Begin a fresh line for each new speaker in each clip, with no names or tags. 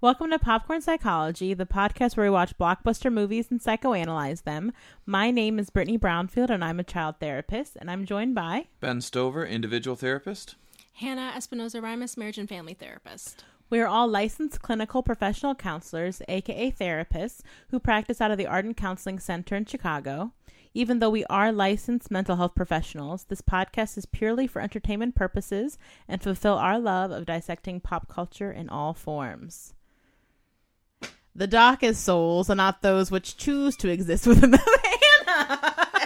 Welcome to Popcorn Psychology, the podcast where we watch blockbuster movies and psychoanalyze them. My name is Brittany Brownfield, and I'm a child therapist, and I'm joined by...
Ben Stover, individual therapist.
Hannah Espinoza-Rimas, marriage and family therapist.
We are all licensed clinical professional counselors, aka therapists, who practice out of the Arden Counseling Center in Chicago. Even though we are licensed mental health professionals, this podcast is purely for entertainment purposes and fulfill our love of dissecting pop culture in all forms. The darkest souls are not those which choose to exist within the... Hannah!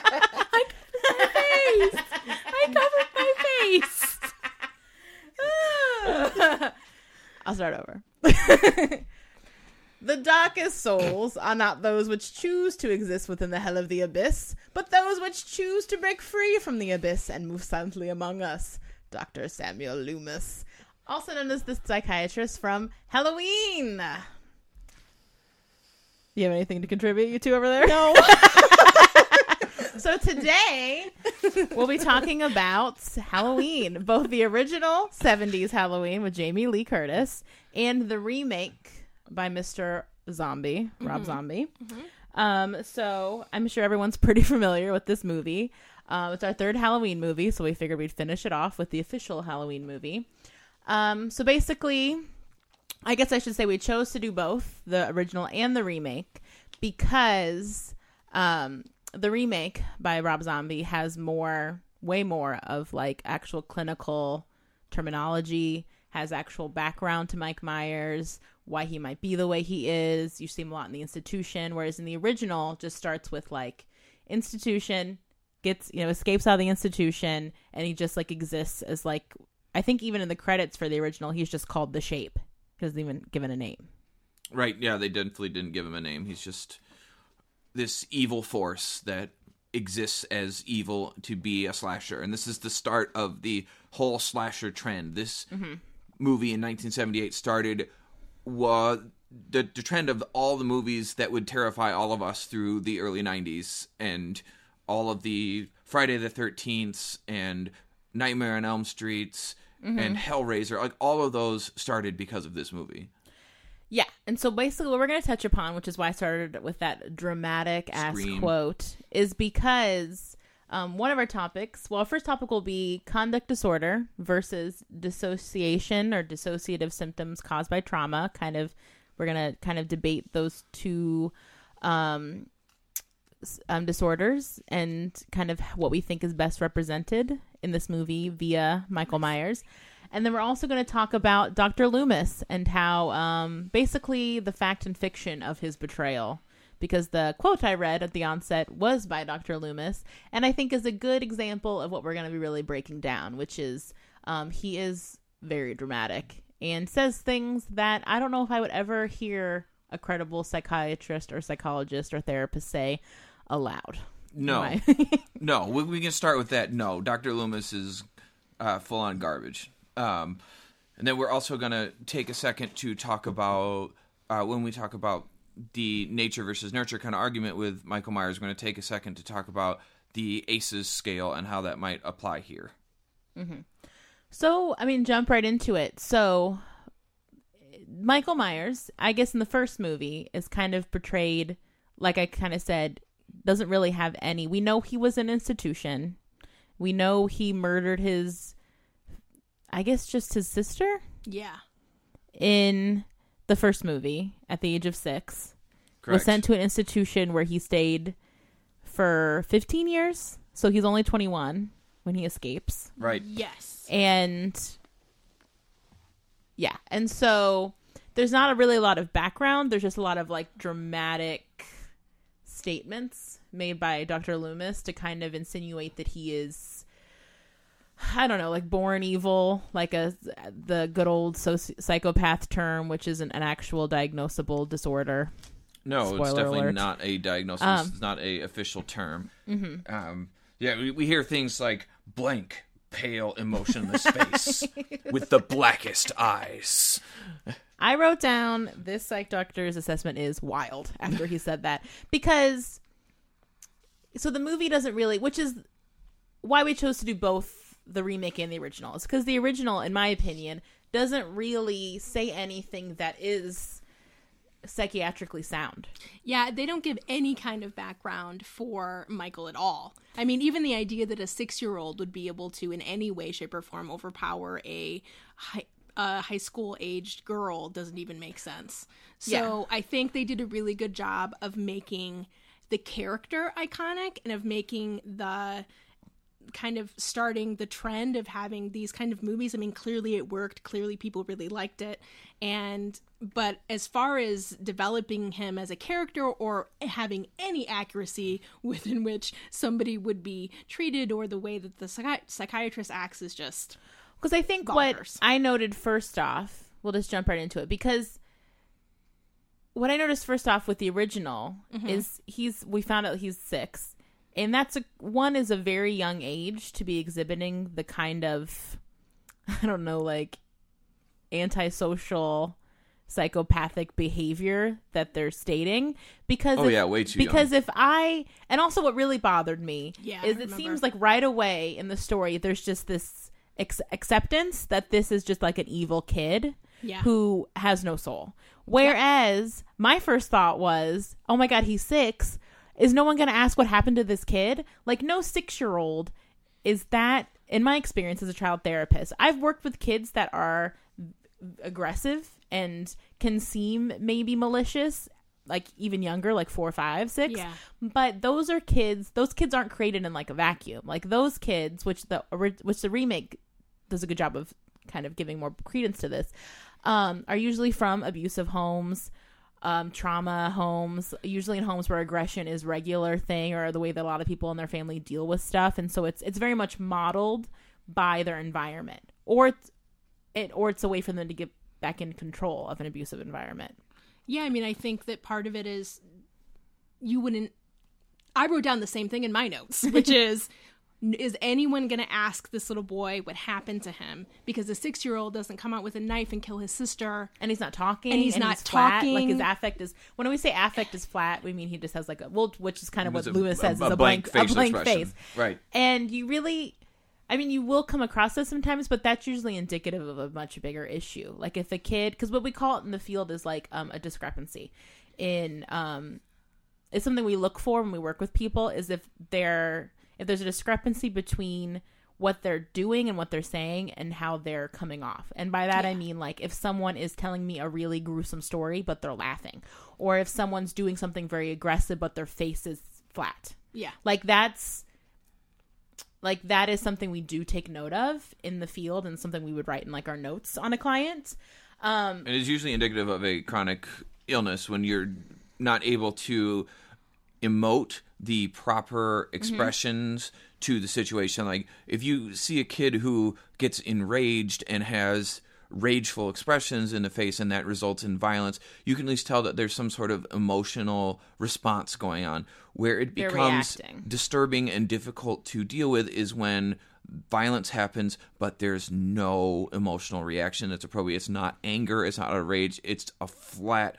I covered my face! I'll start over. The darkest souls are not those which choose to exist within the hell of the abyss, but those which choose to break free from the abyss and move silently among us. Dr. Samuel Loomis, also known as the psychiatrist from Halloween. Do you have anything to contribute, you two over there?
No.
So today, we'll be talking about Halloween, both the original 70s Halloween with Jamie Lee Curtis and the remake by Mr. Zombie, Rob Zombie. So I'm sure everyone's pretty familiar with this movie. It's our third Halloween movie, so we figured we'd finish it off with the official Halloween movie. So basically, I guess I should say we chose to do both, the original and the remake, because the remake by Rob Zombie has way more of like actual clinical terminology, has actual background to Mike Myers, why he might be the way he is. You see him a lot in the institution, whereas in the original just starts with like institution, escapes out of the institution, and he just like exists as like, I think even in the credits for the original, he's just called The Shape. He doesn't even given a name.
Right, yeah, they definitely didn't give him a name. He's just this evil force that exists as evil to be a slasher. And this is the start of the whole slasher trend. This movie in 1978 started the trend of all the movies that would terrify all of us through the early 90s. And all of the Friday the 13th and Nightmare on Elm Street and Hellraiser, like all of those started because of this movie.
Yeah, and so basically what we're going to touch upon, which is why I started with that dramatic-ass quote, is because one of our topics, well, our first topic will be conduct disorder versus dissociation or dissociative symptoms caused by trauma. We're going to kind of debate those two disorders and kind of what we think is best represented in this movie via Michael Myers. And then we're also going to talk about Dr. Loomis and how basically the fact and fiction of his betrayal, because the quote I read at the onset was by Dr. Loomis, and I think is a good example of what we're going to be really breaking down, which is he is very dramatic and says things that I don't know if I would ever hear a credible psychiatrist or psychologist or therapist say aloud.
No. No, we can start with that. No, Dr. Loomis is full-on garbage. And then we're also going to take a second to talk about, when we talk about the nature versus nurture kind of argument with Michael Myers, we're going to take a second to talk about the ACEs scale and how that might apply here.
So, jump right into it. So, Michael Myers, I guess in the first movie, is kind of portrayed, like I kind of said, doesn't really have any. We know he was an institution. We know he murdered just his sister?
Yeah.
In the first movie, at the age of 6.
Correct.
Was sent to an institution where he stayed for 15 years. So he's only 21 when he escapes.
Right.
Yes.
And yeah. And so there's not really a lot of background. There's just a lot of like dramatic statements made by Dr. Loomis to kind of insinuate that he is, I don't know, like born evil, like the good old psychopath term, which is an actual diagnosable disorder.
No,
Spoiler
it's definitely
alert.
not a diagnosis. It's not a official term. We hear things like blank, pale, emotionless face with the blackest eyes.
I wrote down this psych doctor's assessment is wild after he said that, because so the movie doesn't really, which is why we chose to do both the remake and the original. It's because the original, in my opinion, doesn't really say anything that is psychiatrically sound.
Yeah, they don't give any kind of background for Michael at all. I mean, even the idea that a 6-year-old would be able to in any way, shape, or form overpower a high school aged girl doesn't even make sense. So I think they did a really good job of making the character iconic and of making the kind of starting the trend of having these kind of movies. I mean, clearly it worked. Clearly people really liked it. But as far as developing him as a character or having any accuracy within which somebody would be treated or the way that the psychiatrist acts is just
because I think
bonkers.
What I noted first off, we'll just jump right into it, because what I noticed first off with the original is we found out he's 6. And one is a very young age to be exhibiting the kind of, I don't know, like antisocial, psychopathic behavior that they're stating. Because
way too
young. And also what really bothered me is it seems like right away in the story, there's just this acceptance that this is just like an evil kid who has no soul. Whereas my first thought was, oh my God, he's 6. Is no one going to ask what happened to this kid? Like, no 6-year-old is that, in my experience as a child therapist. I've worked with kids that are aggressive and can seem maybe malicious, like even younger, like 4, 5, 6.
Yeah.
But those kids aren't created in like a vacuum. Like those kids, which the remake does a good job of kind of giving more credence to this, are usually from abusive homes, trauma homes, usually in homes where aggression is regular thing or the way that a lot of people in their family deal with stuff. And so it's very much modeled by their environment, or it's a way for them to get back in control of an abusive environment.
Yeah, I mean, I think that part of it is I wrote down the same thing in my notes, which is anyone going to ask this little boy what happened to him? Because the 6-year-old doesn't come out with a knife and kill his sister.
And he's not talking.
And he's not talking.
Flat. Like his affect is, when we say affect is flat, we mean he just has like which is kind of what Lewis says is a blank face.
Right.
And you will come across this sometimes, but that's usually indicative of a much bigger issue. Like if a kid, because what we call it in the field is like a discrepancy in, it's something we look for when we work with people, is if there's a discrepancy between what they're doing and what they're saying and how they're coming off. And by that, I mean, like, if someone is telling me a really gruesome story, but they're laughing. Or if someone's doing something very aggressive, but their face is flat.
Yeah.
That is something we do take note of in the field and something we would write in, like, our notes on a client.
And it's usually indicative of a chronic illness when you're not able to emote the proper expressions to the situation. Like if you see a kid who gets enraged and has rageful expressions in the face and that results in violence, you can at least tell that there's some sort of emotional response going on. Where it becomes disturbing and difficult to deal with is when violence happens, but there's no emotional reaction that's appropriate. It's not anger, it's not a rage, it's a flat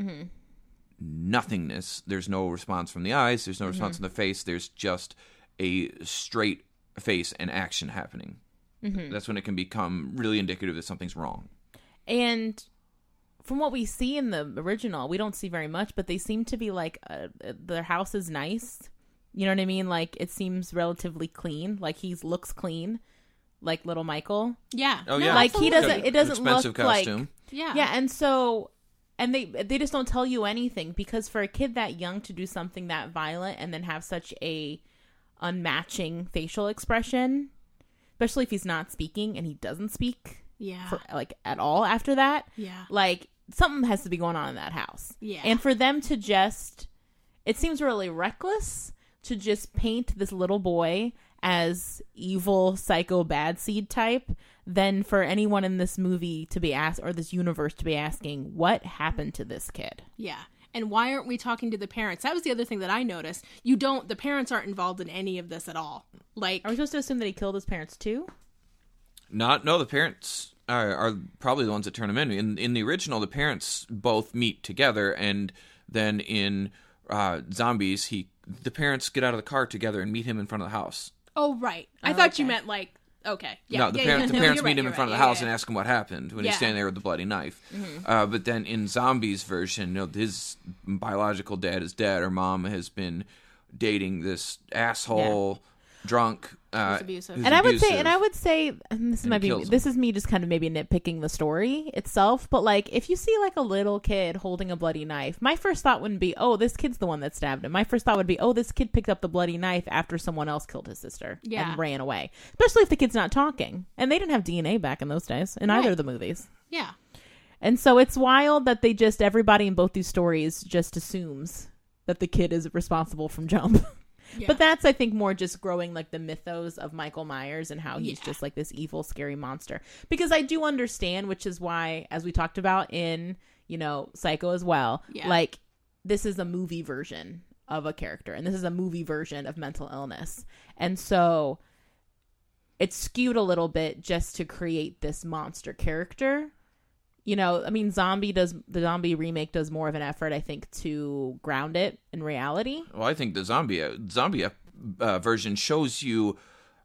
nothingness. There's no response from the eyes, there's no response in the face, there's just a straight face and action happening. That's when it can become really indicative that something's wrong. And
from what we see in the original, we don't see very much, but they seem to be like, their house is nice. You know what I mean? Like, it seems relatively clean. Like, he looks clean, like little Michael.
Yeah.
Oh, yeah.
Like, he doesn't, it doesn't
expensive
look
costume.
like...
Yeah.
Yeah, and so... And they just don't tell you anything, because for a kid that young to do something that violent and then have such a unmatching facial expression, especially if he's not speaking and he doesn't speak at all after that, like something has to be going on in that house.
Yeah.
And for them to just, it seems really reckless to just paint this little boy as evil, psycho, bad seed type, than for anyone in this movie to be asked, or this universe to be asking, what happened to this kid?
Yeah. And why aren't we talking to the parents? That was the other thing that I noticed. The parents aren't involved in any of this at all. Like,
are we supposed to assume that he killed his parents too?
No, the parents are probably the ones that turn him in. In the original, the parents both meet together, and then in Zombies, the parents get out of the car together and meet him in front of the house.
Oh, right. I thought you meant like Okay. Yeah.
No, the
yeah,
parents,
yeah,
the
no,
parents
you're
meet
right,
him in
you're
front of
right.
the house
Yeah,
and ask him what happened when he's
Yeah.
standing there with the bloody knife. But then in Zombie's version, his biological dad is dead. Her mom has been dating this asshole, drunk,
Who's abusive.
And I would say, and this
And
might be,
kills him.
this is me just kind of maybe nitpicking the story itself, but like if you see like a little kid holding a bloody knife, my first thought wouldn't be, oh, this kid's the one that stabbed him. My first thought would be, oh, this kid picked up the bloody knife after someone else killed his sister and ran away. Especially if the kid's not talking, and they didn't have DNA back in those days in either of the movies.
Yeah.
And so it's wild that everybody in both these stories just assumes that the kid is responsible from jump.
Yeah.
But that's, I think, more just growing like the mythos of Michael Myers and how he's
Yeah.
just like this evil, scary monster. Because I do understand, which is why, as we talked about in, Psycho as well, like this is a movie version of a character and this is a movie version of mental illness. And so it's skewed a little bit just to create this monster character. The zombie remake does more of an effort, I think, to ground it in reality.
Well, I think the zombie version shows you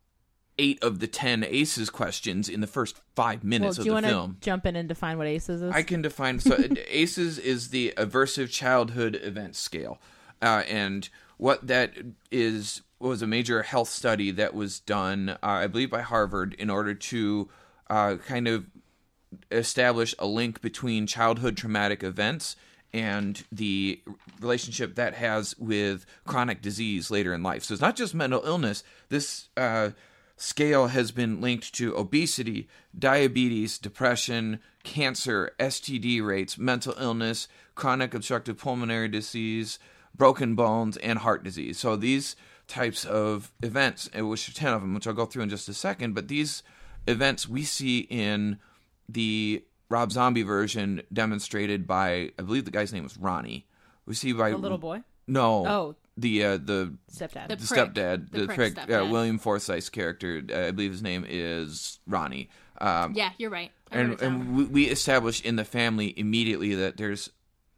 8 of the 10 ACEs questions in the first 5 minutes of the film.
Do you want to jump in and define what ACEs is?
I can define. So ACEs is the Aversive Childhood Event Scale, and what that is was a major health study that was done, I believe, by Harvard in order to kind of establish a link between childhood traumatic events and the relationship that has with chronic disease later in life. So it's not just mental illness. This scale has been linked to obesity, diabetes, depression, cancer, STD rates, mental illness, chronic obstructive pulmonary disease, broken bones, and heart disease. So these types of events, which are 10 of them, which I'll go through in just a second, but these events we see in the Rob Zombie version demonstrated by, I believe the guy's name was Ronnie. We see by
the little boy?
No.
Oh.
The
Stepdad.
The
the
prick.
stepdad,
The
the
prick
prick,
stepdad.
William Forsythe's character. I believe his name is Ronnie.
Yeah, you're right. I wrote it down.
And we establish in the family immediately that there's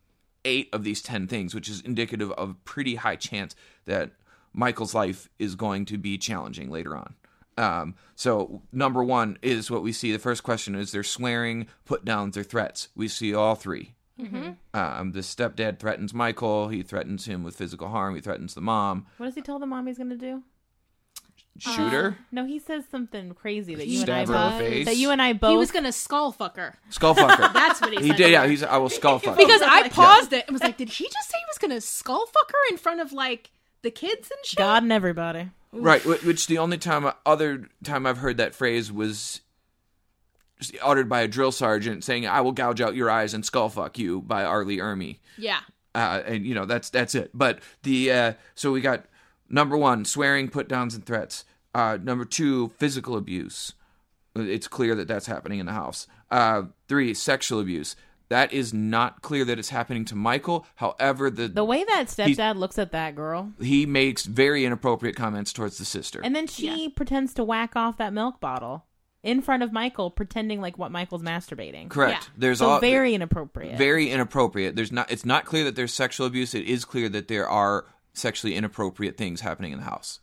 8 of these 10 things, which is indicative of a pretty high chance that Michael's life is going to be challenging later on. So number 1 is what we see. The first question is there swearing, put downs, or threats. We see all 3.
Mm-hmm.
The stepdad threatens Michael. He threatens him with physical harm. He threatens the mom.
What does he tell the mom he's going to do?
Shoot her.
No, he says something crazy that you and
Stab
I
her in
both.
the face.
That you and I both.
He was gonna skull fuck her.
Skull fucker.
That's what he said.
He did. Yeah, I will skull fuck.
Because I paused it and was like, did he just say he was gonna skull fuck her in front of like the kids and shit?
God and everybody.
Right, which the only other time I've heard that phrase was just uttered by a drill sergeant saying, "I will gouge out your eyes and skull fuck you" by R. Lee Ermey.
Yeah.
And that's it. But so we got number 1, swearing, put downs, and threats. Number 2, physical abuse. It's clear that that's happening in the house. 3, sexual abuse. That is not clear that it's happening to Michael. However,
The way that stepdad looks at that girl.
he makes very inappropriate comments towards the sister.
And then she pretends to whack off that milk bottle in front of Michael, pretending like what Michael's masturbating.
Correct.
Yeah.
There's
So very inappropriate.
Very inappropriate. It's not clear that there's sexual abuse. It is clear that there are sexually inappropriate things happening in the house.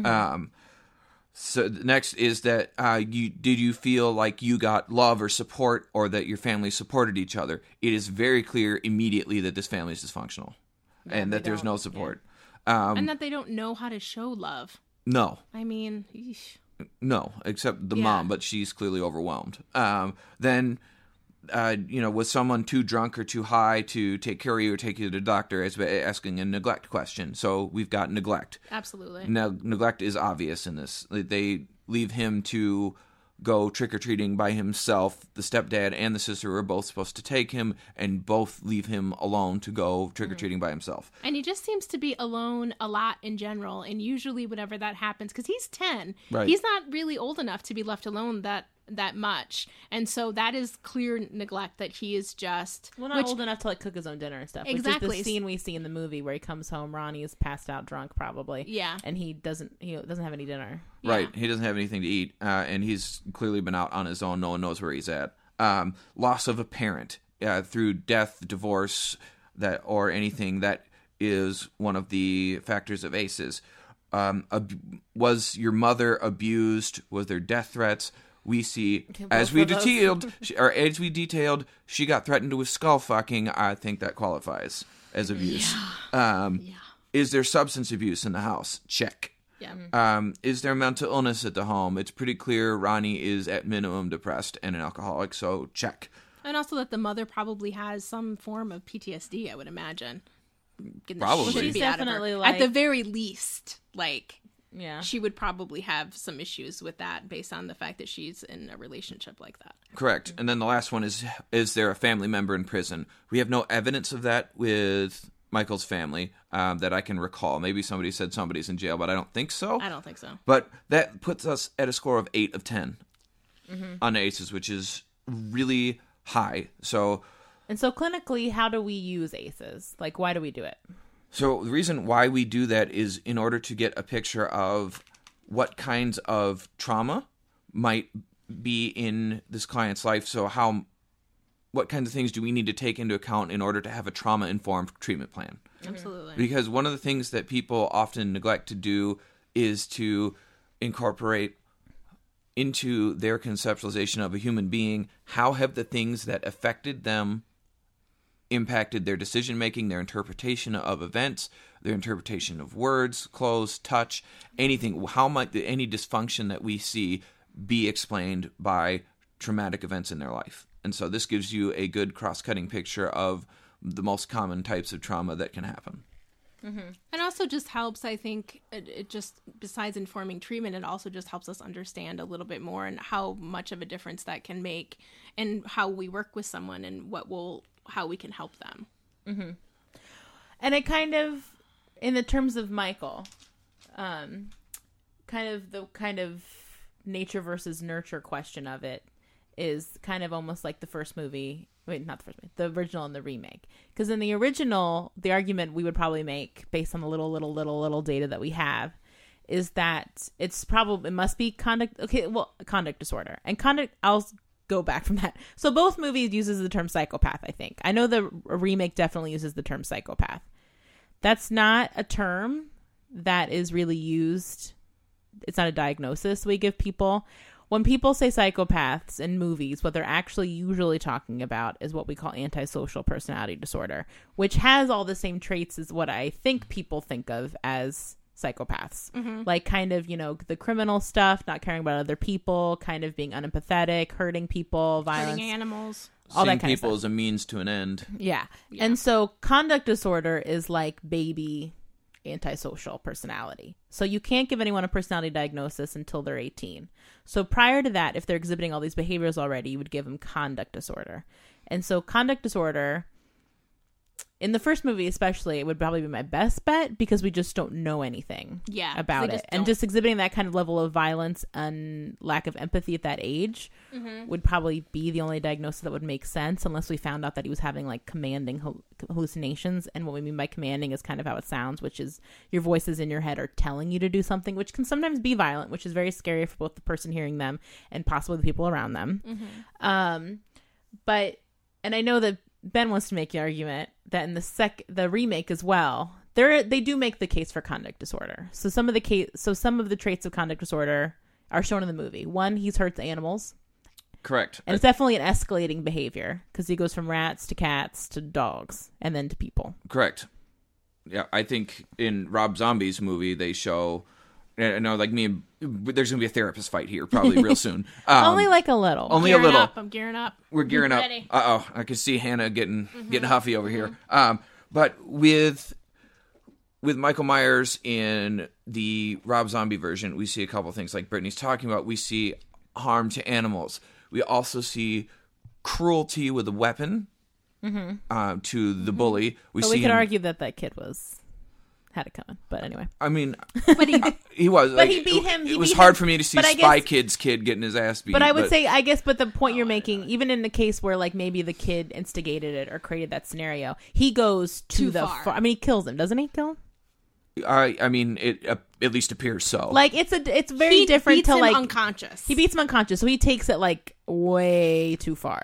So the next is that did you feel like you got love or support, or that your family supported each other? It is very clear immediately that this family is dysfunctional, and that there's no support.
And that they don't know how to show love.
No,
I mean, eesh.
no, except the
Yeah.
mom, but she's clearly overwhelmed. Then, was someone too drunk or too high to take care of you or take you to the doctor? As asking a neglect question. So we've got neglect.
Absolutely.
Now, neglect is obvious in this. They leave him to go trick-or-treating by himself. The stepdad and the sister were both supposed to take him, and both leave him alone to go trick-or-treating by himself.
And he just seems to be alone a lot in general. And usually whenever that happens, because he's 10,
Right.
he's not really old enough to be left alone that much. And so that is clear neglect that he is just...
Well, not
which,
old enough to like cook his own dinner and stuff.
Exactly.
Which is the scene we see in the movie where he comes home. Ronnie's passed out drunk, probably.
Yeah.
And he doesn't have any dinner.
Right. He doesn't have anything to eat, and he's clearly been out on his own. No one knows where he's at. Loss of a parent through death, divorce, or anything that is one of the factors of ACEs. Was your mother abused? Was there death threats? We see, as
both
we
of those.
detailed, she got threatened with skull fucking. I think that qualifies as abuse. Is there substance abuse in the house? Check.
Yeah.
Is there mental illness at the home? It's pretty clear Ronnie is at minimum depressed and an alcoholic, so check.
And also that the mother probably has some form of PTSD, I would imagine. Getting the
Probably.
shit
She's
beat out of her.
definitely,
At
like-
the very least, like,
Yeah.
she would probably have some issues with that based on the fact that she's in a relationship like that.
Correct. And then the last one is there a family member in prison? We have no evidence of that with Michael's family that I can recall. Maybe somebody said somebody's in jail, but I don't think so.
I don't think so.
But that puts us at a score of 8 of 10 on ACEs, which is really high.
And so clinically, how do we use ACEs? Like, why do we do it?
So the reason why we do that is in order to get a picture of what kinds of trauma might be in this client's life. So what kinds of things do we need to take into account in order to have a trauma-informed treatment plan?
Absolutely.
Because one of the things that people often neglect to do is to incorporate into their conceptualization of a human being, how have the things that affected them impacted their decision making, their interpretation of events, their interpretation of words, clothes, touch, anything. How might any dysfunction that we see be explained by traumatic events in their life? And so this gives you a good cross-cutting picture of the most common types of trauma that can happen.
And also just helps, I think, it just, besides informing treatment, it also just helps us understand a little bit more and how much of a difference that can make and how we work with someone and how we can help them.
And it kind of, in the terms of Michael, kind of nature versus nurture question of it is kind of almost like the first movie. Wait, not the first movie, the original and the remake. Because in the original, the argument we would probably make based on the little data that we have is that it must be conduct disorder. And conduct, I'll go back from that. So both movies uses the term psychopath, I think. I know the remake definitely uses the term psychopath. That's not a term that is really used. It's not a diagnosis we give people. When people say psychopaths in movies, what they're actually usually talking about is what we call antisocial personality disorder, which has all the same traits as what I think people think of as psychopaths. Like kind of, the criminal stuff, not caring about other people, kind of being unempathetic, hurting people, violence.
Hurting animals.
All
Seeing
that kind of
people
stuff.
as a means to an end.
Yeah. And so conduct disorder is like baby antisocial personality. So you can't give anyone a personality diagnosis until they're 18. So prior to that, if they're exhibiting all these behaviors already, you would give them conduct disorder. And so conduct disorder, in the first movie especially, it would probably be my best bet because we just don't know anything about it. And just exhibiting that kind of level of violence and lack of empathy at that age would probably be the only diagnosis that would make sense unless we found out that he was having like commanding hallucinations. And what we mean by commanding is kind of how it sounds, which is your voices in your head are telling you to do something, which can sometimes be violent, which is very scary for both the person hearing them and possibly the people around them. And I know that Ben wants to make the argument that in the remake as well, they do make the case for conduct disorder. So some of the traits of conduct disorder are shown in the movie. One, he hurts animals.
Correct.
And it's definitely an escalating behavior because he goes from rats to cats to dogs and then to people.
Correct. Yeah, I think in Rob Zombie's movie they show, there's going to be a therapist fight here probably real soon.
Only like a little.
Only a little.
I'm gearing up.
We're gearing up.
Ready.
Uh-oh, I can see Hannah getting huffy over here. But with Michael Myers in the Rob Zombie version, we see a couple things like Brittany's talking about. We see harm to animals. We also see cruelty with a weapon to the bully.
We could argue that kid had it coming, but anyway.
I mean,
But
he was.
But he beat him.
It was hard for me to see Spy Kid's kid getting his ass beat.
But I would say, but the point you're making, even in the case where like maybe the kid instigated it or created that scenario, he goes too far. I mean, he kills him, doesn't he? Kill him?
I mean, it at least appears so.
Like it's very different
beats
to
him
like
unconscious.
He beats him unconscious, so he takes it like way too far.
Yeah.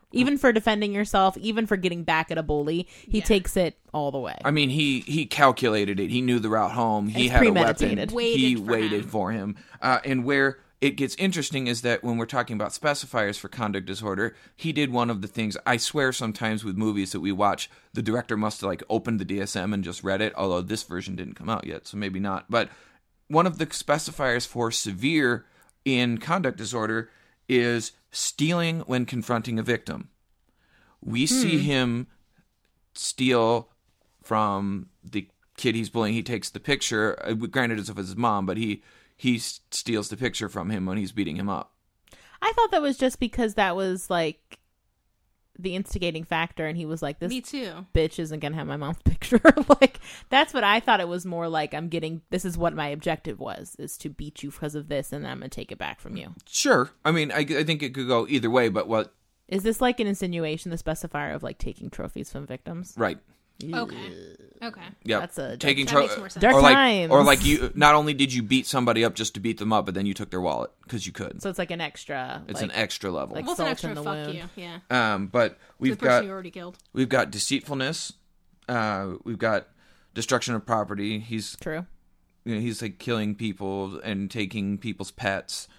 Even for defending yourself, even for getting back at a bully, he takes it all the way.
I mean, he calculated it. He knew the route home. He
It's
had a
premeditated.
weapon. He waited for him. And where it gets interesting is that when we're talking about specifiers for conduct disorder, he did one of the things, I swear sometimes with movies that we watch, the director must have like opened the DSM and just read it, although this version didn't come out yet, so maybe not. But one of the specifiers for severe in conduct disorder is stealing when confronting a victim. We see him steal from the kid he's bullying. He takes the picture, granted it's of his mom, but he steals the picture from him when he's beating him up.
I thought that was just because that was like the instigating factor, and he was like, this
Me too.
bitch isn't gonna have my mom's picture. Like, that's what I thought. It was more like, this is what my objective was, is to beat you because of this, and then I'm gonna take it back from you.
Sure. I mean, I think it could go either way, but what...
Is this like an insinuation, the specifier of like taking trophies from victims?
Right.
Okay.
Yeah.
That's a
taking
that makes more sense.
dark times.
Or like you, not only did you beat somebody up just to beat them up, but then you took their wallet because you could.
So it's like an extra.
It's
like,
an extra level.
like
Well, it's an
salt
extra
in the
fuck
wound.
you. Yeah.
But
The person you already killed.
we've got deceitfulness. We've got destruction of property. He's
True.
he's like killing people and taking people's pets.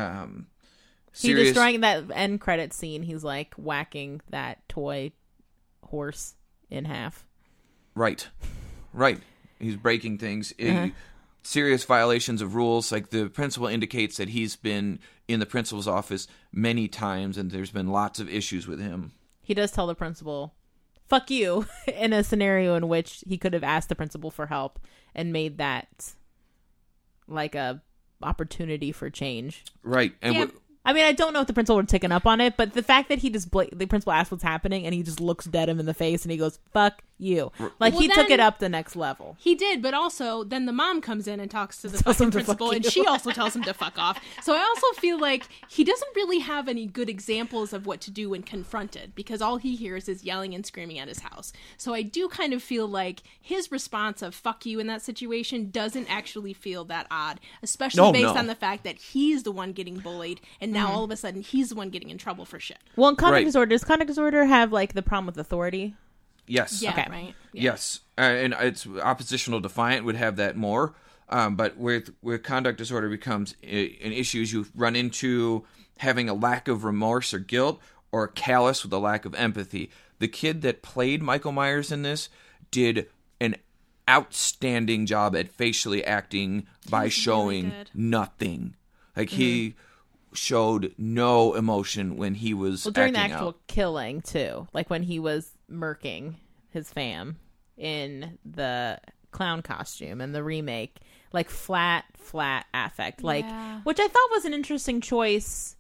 He destroying that end credit scene. He's like whacking that toy horse in half.
Right. He's breaking things. Serious violations of rules. Like the principal indicates that he's been in the principal's office many times, and there's been lots of issues with him.
He does tell the principal, fuck you, in a scenario in which he could have asked the principal for help and made that like a opportunity for change.
Right. And
Yeah.
I mean, I don't know if the principal would have taken up on it, but the fact that he just the principal asks what's happening and he just looks dead him in the face and he goes, fuck you. Like,
Well,
he took
then-
it up the next level.
He did, but also then the mom comes in and talks to the
Tells him
fucking
to fuck
principal, and
you.
she also tells him to fuck off. So I also feel like he doesn't really have any good examples of what to do when confronted, because all he hears is yelling and screaming at his house. So I do kind of feel like his response of fuck you in that situation doesn't actually feel that odd, especially based on the fact that he's the one getting bullied, and now all of a sudden he's the one getting in trouble for shit.
Well, in conduct
Right.
disorder, does conduct disorder have like the problem with authority?
yes.
Yeah,
Okay.
right? Yeah.
Yes, and it's oppositional defiant would have that more, but where conduct disorder becomes an issue is you run into having a lack of remorse or guilt, or callous with a lack of empathy. The kid that played Michael Myers in this did an outstanding job at facially acting by showing
good.
nothing. Like he showed no emotion when he was
Well, during the
acting
actual
out.
killing, too. Like when he was murking his fam in the clown costume and the remake. Like flat affect. Like,
Yeah.
which I thought was an interesting choice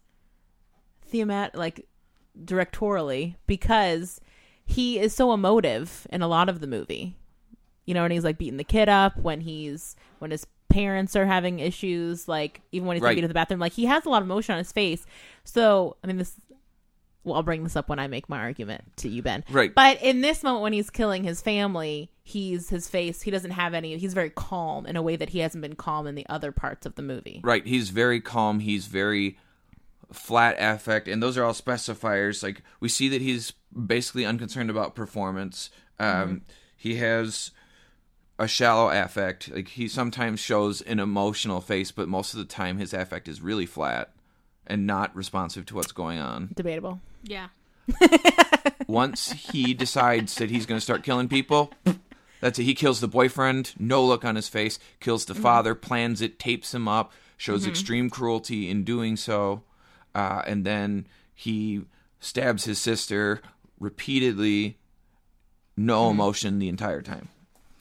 directorially, because he is so emotive in a lot of the movie. You know, and he's like beating the kid up when his parents are having issues, like even when he's
Right.
beating in the bathroom, like he has a lot of emotion on his face. So, I mean, I'll bring this up when I make my argument to you, Ben.
Right.
But in this moment when he's killing his family, he doesn't have any, he's very calm in a way that he hasn't been calm in the other parts of the movie.
Right, he's very calm. He's very flat affect, and those are all specifiers. Like we see that he's basically unconcerned about performance. He has a shallow affect. Like he sometimes shows an emotional face, but most of the time his affect is really flat and not responsive to what's going on.
Debatable.
Yeah.
Once he decides that he's going to start killing people, that's it. He kills the boyfriend, no look on his face, kills the father, plans it, tapes him up, shows extreme cruelty in doing so, and then he stabs his sister repeatedly, no emotion the entire time.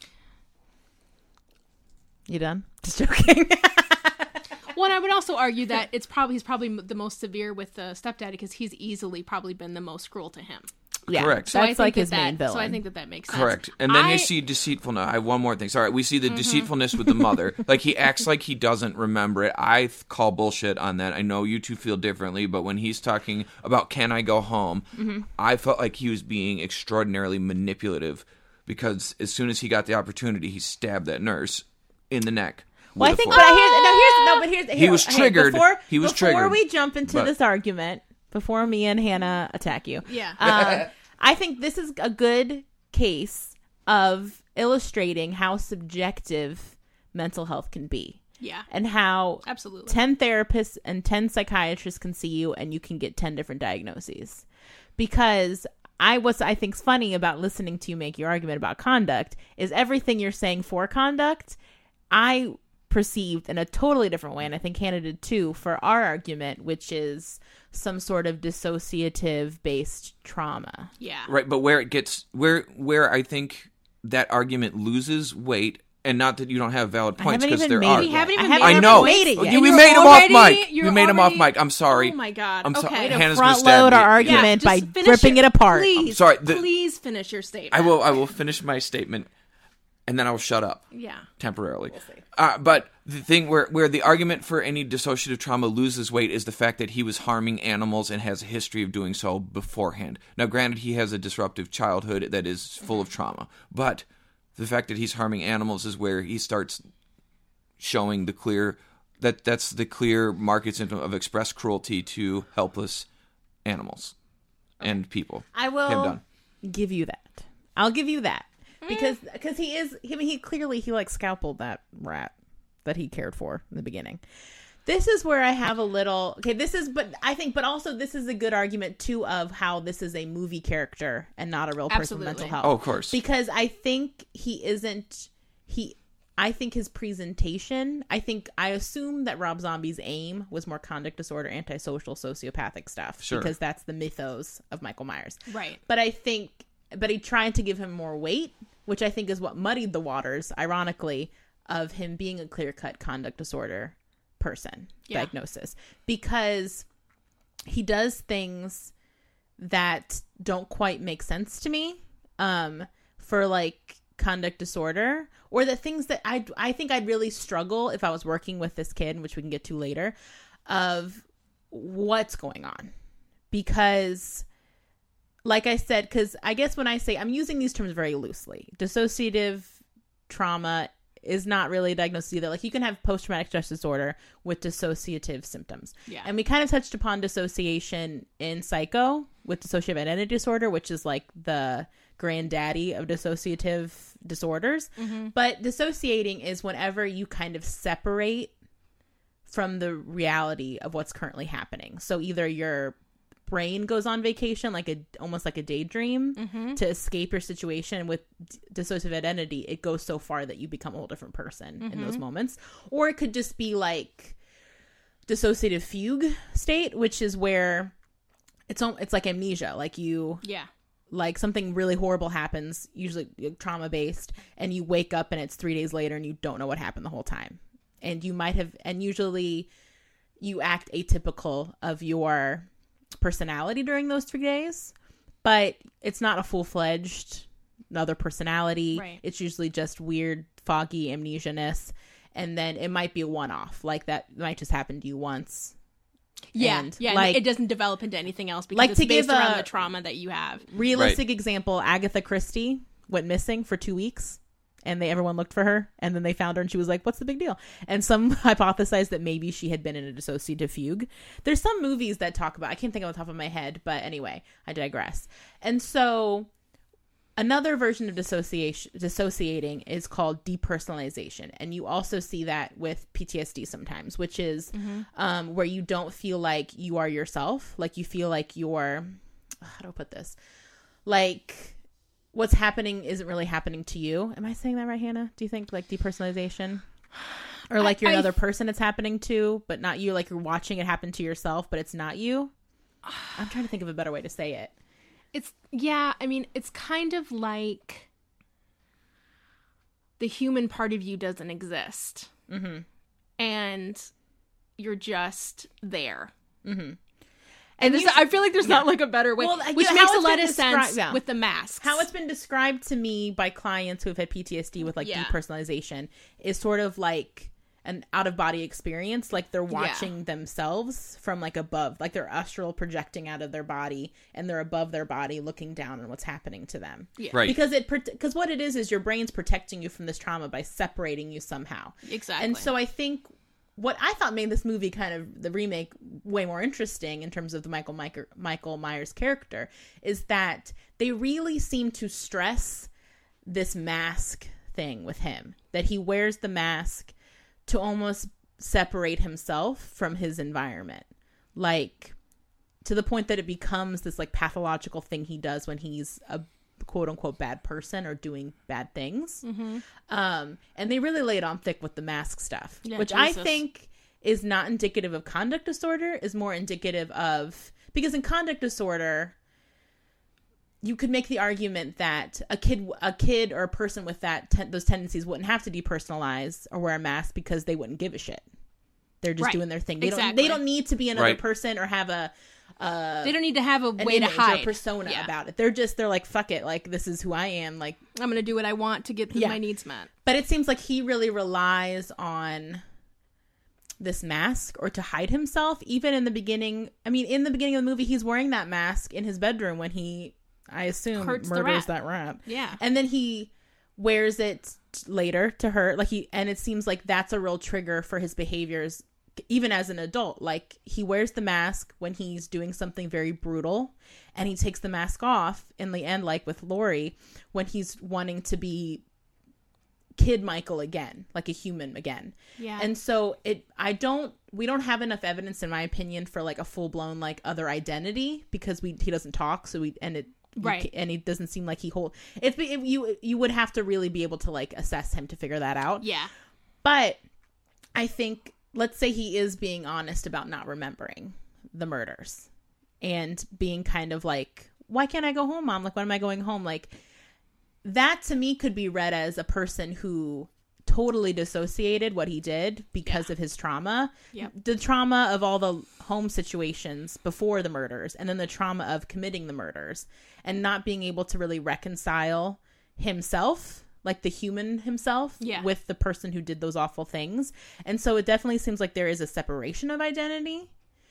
You done? Just joking.
Well, and I would also argue that he's probably the most severe with the stepdad, because he's easily probably been the most cruel to him.
Yeah,
Correct.
So I
that's
think
like his
that,
main villain.
So I think that makes sense.
Correct. And then you see deceitfulness. I have one more thing. Sorry. We see the deceitfulness with the mother. Like, he acts like he doesn't remember it. I call bullshit on that. I know you two feel differently, but when he's talking about can I go home, I felt like he was being extraordinarily manipulative, because as soon as he got the opportunity, he stabbed that nurse in the neck.
Well, I
with a
think,
fork.
but here's
He was triggered. He was
Before
triggered,
we jump into
but-
this argument, before me and Hannah attack you.
Yeah.
I think this is a good case of illustrating how subjective mental health can be.
Yeah.
And how
Absolutely.
10 therapists and 10 psychiatrists can see you and you can get 10 different diagnoses. Because I think's funny about listening to you make your argument about conduct is everything you're saying for conduct, I perceived in a totally different way, and I think Hannah did too, for our argument, which is some sort of dissociative based trauma.
Yeah.
Right, but where it gets where I think that argument loses weight, and not that you don't have valid points, because there are.
We haven't even
I
made
haven't
it.
know.
made it yet.
We
You're
made him
already-
off mic.
you're
We made him off
already-
mic. I'm sorry.
Oh my God.
I'm sorry.
Okay.
Hannah's
Front
gonna stab
load
me.
our argument
just
by
finish
ripping it apart.
Please,
I'm sorry.
Please finish your statement.
I will finish my statement, and then I will shut up.
Yeah.
Temporarily. But the thing where the argument for any dissociative trauma loses weight is the fact that he was harming animals and has a history of doing so beforehand. Now, granted, he has a disruptive childhood that is full of trauma, but the fact that he's harming animals is where he starts showing that's the clear marked symptom of express cruelty to helpless animals and people.
I
Okay, I'm
will
done.
give you that. I'll give you that. Because he clearly like scalpeled that rat that he cared for in the beginning. This is where I have a little but also this is a good argument too of how this is a movie character and not a real person with
Absolutely.
mental health.
Oh, of course.
Because I think I think his presentation, I assume that Rob Zombie's aim was more conduct disorder, antisocial, sociopathic stuff.
Sure.
Because that's the mythos of Michael Myers.
Right.
But he tried to give him more weight, which I think is what muddied the waters, ironically, of him being a clear-cut conduct disorder person diagnosis. Because he does things that don't quite make sense to me for, like, conduct disorder, or the things that I think I'd really struggle if I was working with this kid, which we can get to later, of what's going on. Because, like I said, because I guess when I say, I'm using these terms very loosely, dissociative trauma is not really a diagnosis either. Like, you can have post-traumatic stress disorder with dissociative symptoms.
Yeah.
And we kind of touched upon dissociation in Psycho with dissociative identity disorder, which is like the granddaddy of dissociative disorders. Mm-hmm. But dissociating is whenever you kind of separate from the reality of what's currently happening. So either your brain goes on vacation, almost like a daydream, to escape your situation. With dissociative identity, it goes so far that you become a whole different person in those moments. Or it could just be like dissociative fugue state, which is where it's like amnesia. Like something really horrible happens, usually trauma based, and you wake up and it's 3 days later and you don't know what happened the whole time. And usually you act atypical of your personality during those 3 days, but it's not a full-fledged another personality. Right. It's usually just weird, foggy amnesia-ness, and then it might be a one-off. Like, that might just happen to you once.
And it doesn't develop into anything else because it's based around the trauma that you have.
Realistic example, Agatha Christie went missing for 2 weeks, and everyone looked for her, and then they found her, and she was like, what's the big deal? And some hypothesized that maybe she had been in a dissociative fugue. There's some movies that talk about, I can't think on the top of my head, but anyway, I digress. And so another version of dissociating is called depersonalization. And you also see that with PTSD sometimes, which is where you don't feel like you are yourself. Like, you feel like you're, how do I put this? Like, what's happening isn't really happening to you. Am I saying that right, Hannah? Do you think, like, depersonalization? Or like you're another person it's happening to, but not you. Like, you're watching it happen to yourself, but it's not you. I'm trying to think of a better way to say it.
It's kind of like the human part of you doesn't exist. Mm-hmm. And you're just there. Mm-hmm. And I feel like there's not like a better way, which makes a lot of sense with the masks.
How it's been described to me by clients who have had PTSD with like depersonalization is sort of like an out-of-body experience. Like, they're watching themselves from like above, like they're astral projecting out of their body, and they're above their body looking down on what's happening to them. Yeah. Right. Because what it is your brain's protecting you from this trauma by separating you somehow.
Exactly.
And so I think what I thought made this movie kind of the remake way more interesting in terms of the Michael Myers character is that they really seem to stress this mask thing with him, that he wears the mask to almost separate himself from his environment, like to the point that it becomes this like pathological thing he does when he's a quote unquote bad person or doing bad things. And they really lay it on thick with the mask stuff, which I think is not indicative of conduct disorder, is more indicative of, because in conduct disorder, you could make the argument that a kid or a person with that those tendencies wouldn't have to depersonalize or wear a mask because they wouldn't give a shit. They're just doing their thing. They don't need to be another person or have
they don't need to have a way to hide
or persona about it. They're like, fuck it, like this is who I am, like
I'm gonna do what I want to get my needs met.
But it seems like he really relies on this mask or to hide himself. Even in the beginning, I mean, in the beginning of the movie, he's wearing that mask in his bedroom when he, I assume, murders that rat.
Yeah.
And then he wears it later to hurt, like and it seems like that's a real trigger for his behaviors even as an adult. Like he wears the mask when he's doing something very brutal, and he takes the mask off in the end, like with Laurie, when he's wanting to be kid Michael again, like a human again.
Yeah.
And so we don't have enough evidence, in my opinion, for like a full blown like other identity, because he doesn't talk, so and he doesn't seem like you would have to really be able to like assess him to figure that out.
Yeah.
But I think, let's say he is being honest about not remembering the murders and being kind of like, why can't I go home, Mom? Like, when am I going home? Like, that to me could be read as a person who totally dissociated what he did because of his trauma.
Yep.
The trauma of all the home situations before the murders, and then the trauma of committing the murders, and not being able to really reconcile himself, like the human himself, with the person who did those awful things. And so it definitely seems like there is a separation of identity,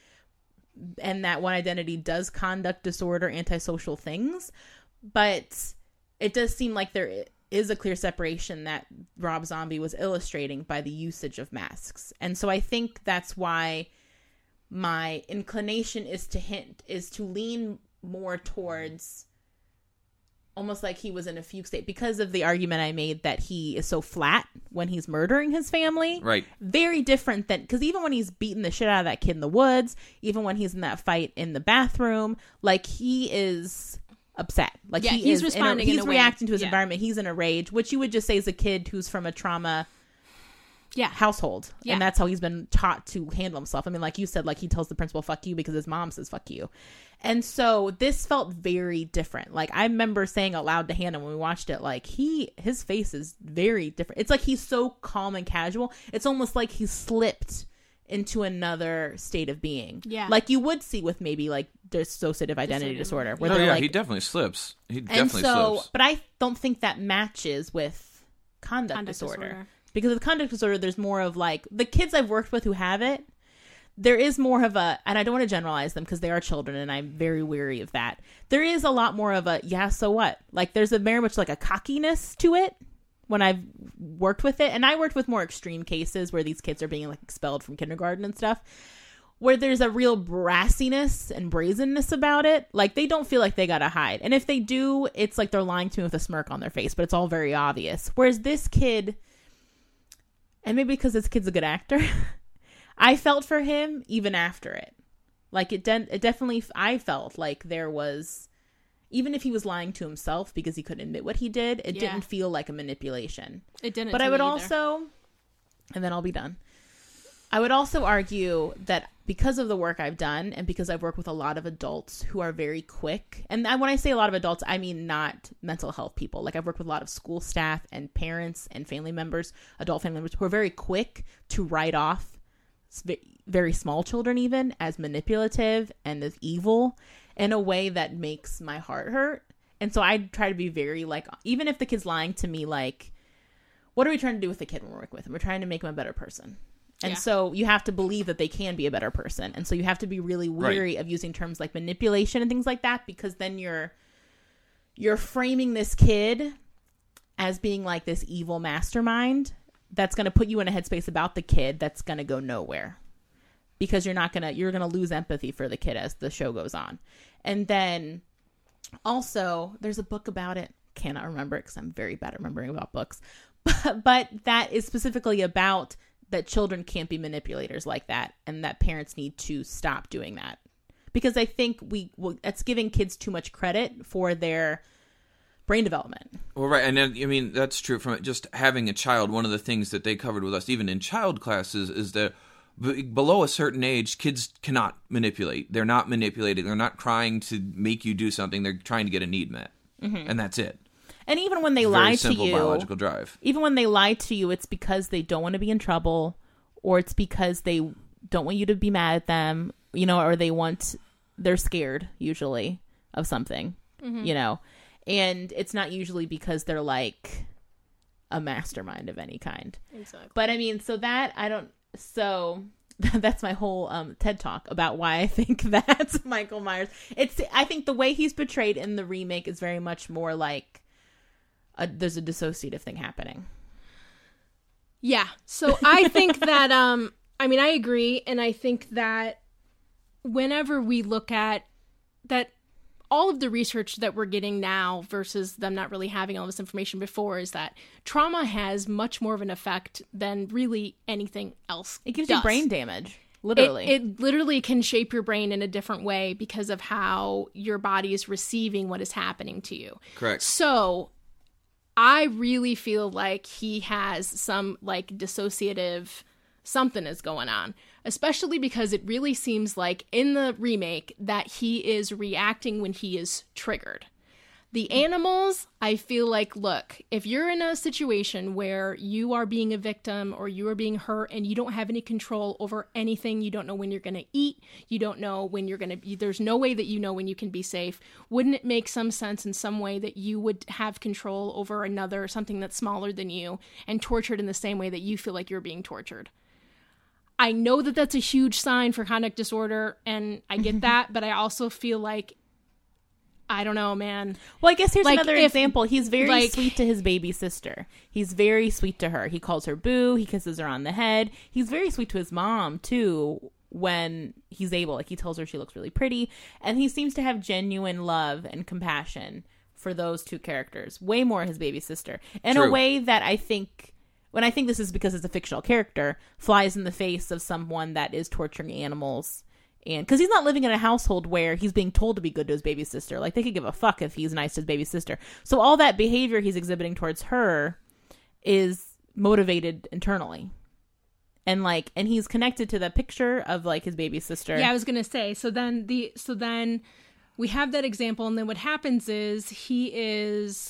and that one identity does conduct disorder, antisocial things. But it does seem like there is a clear separation that Rob Zombie was illustrating by the usage of masks. And so I think that's why my inclination is to lean more towards almost like he was in a fugue state, because of the argument I made that he is so flat when he's murdering his family.
Right.
Very different than, because even when he's beating the shit out of that kid in the woods, even when he's in that fight in the bathroom, like he is upset. Like
he's responding.
He's reacting to his environment. He's in a rage, which you would just say is a kid who's from a trauma household. Yeah. And that's how he's been taught to handle himself. I mean, like you said, like he tells the principal, fuck you, because his mom says, fuck you. And so this felt very different. Like I remember saying out loud to Hannah when we watched it, like his face is very different. It's like he's so calm and casual. It's almost like he slipped into another state of being. Yeah. Like you would see with maybe like dissociative identity disorder. Where
he definitely slips. Slips.
But I don't think that matches with conduct disorder. Because with conduct disorder, there's more of like, the kids I've worked with who have it, there is more of a, and I don't want to generalize them because they are children and I'm very weary of that. There is a lot more of a, yeah, so what? Like there's a very much like a cockiness to it when I've worked with it. And I worked with more extreme cases where these kids are being like expelled from kindergarten and stuff, where there's a real brassiness and brazenness about it. Like they don't feel like they gotta hide. And if they do, it's like they're lying to me with a smirk on their face, but it's all very obvious. Whereas this kid, and maybe because this kid's a good actor, I felt for him even after it. Like it definitely, I felt like there was, even if he was lying to himself because he couldn't admit what he did, it didn't feel like a manipulation.
It didn't.
But I would also, and then I'll be done, I would also argue that because of the work I've done and because I've worked with a lot of adults who are very quick, and when I say a lot of adults, I mean not mental health people. Like I've worked with a lot of school staff and parents and family members, adult family members, who are very quick to write off very small children even as manipulative and as evil in a way that makes my heart hurt. And so I try to be very like, even if the kid's lying to me, like, what are we trying to do with the kid when we work with him? We're trying to make him a better person. And so you have to believe that they can be a better person. And so you have to be really wary of using terms like manipulation and things like that, because then you're framing this kid as being like this evil mastermind that's going to put you in a headspace about the kid that's going to go nowhere, because you're going to lose empathy for the kid as the show goes on. And then also there's a book about it. Cannot remember it because I'm very bad at remembering about books, but that is specifically about that children can't be manipulators like that, and that parents need to stop doing that, because I think it's giving kids too much credit for their brain development.
Well, right. And then, I mean, that's true from just having a child. One of the things that they covered with us, even in child classes, is that below a certain age, kids cannot manipulate. They're not manipulating. They're not trying to make you do something. They're trying to get a need met. Mm-hmm. And that's it.
And even when they lie to you,
very simple biological drive.
Even when they lie to you, it's because they don't want to be in trouble, or it's because they don't want you to be mad at them, or they're scared usually of something, and it's not usually because they're like a mastermind of any kind.
Exactly.
But I mean, so that's my whole TED talk about why I think that's Michael Myers. I think the way he's portrayed in the remake is very much more like there's a dissociative thing happening.
Yeah. So I think that, I agree. And I think that whenever we look at that, all of the research that we're getting now versus them not really having all this information before is that trauma has much more of an effect than really anything else.
It gives you brain damage. Literally.
It literally can shape your brain in a different way because of how your body is receiving what is happening to you.
Correct.
So I really feel like he has some like dissociative something is going on, especially because it really seems like in the remake that he is reacting when he is triggered. The animals, I feel like, look, if you're in a situation where you are being a victim or you are being hurt and you don't have any control over anything, you don't know when you're going to eat, you don't know when you're going to, there's no way that you know when you can be safe. Wouldn't it make some sense in some way that you would have control over something that's smaller than you and tortured in the same way that you feel like you're being tortured? I know that that's a huge sign for conduct disorder, and I get that, but I also feel like, I don't know, man.
Well, I guess here's another example. He's very sweet to his baby sister. He's very sweet to her. He calls her Boo. He kisses her on the head. He's very sweet to his mom, too, when he's able. Like, he tells her she looks really pretty, and he seems to have genuine love and compassion for those two characters, way more his baby sister, in a way that I think... When I think this is because it's a fictional character, flies in the face of someone that is torturing animals. And because he's not living in a household where he's being told to be good to his baby sister. Like, they could give a fuck if he's nice to his baby sister. So all that behavior he's exhibiting towards her is motivated internally. And he's connected to the picture of like his baby sister.
Yeah, I was going to say, so then we have that example. And then what happens is he is,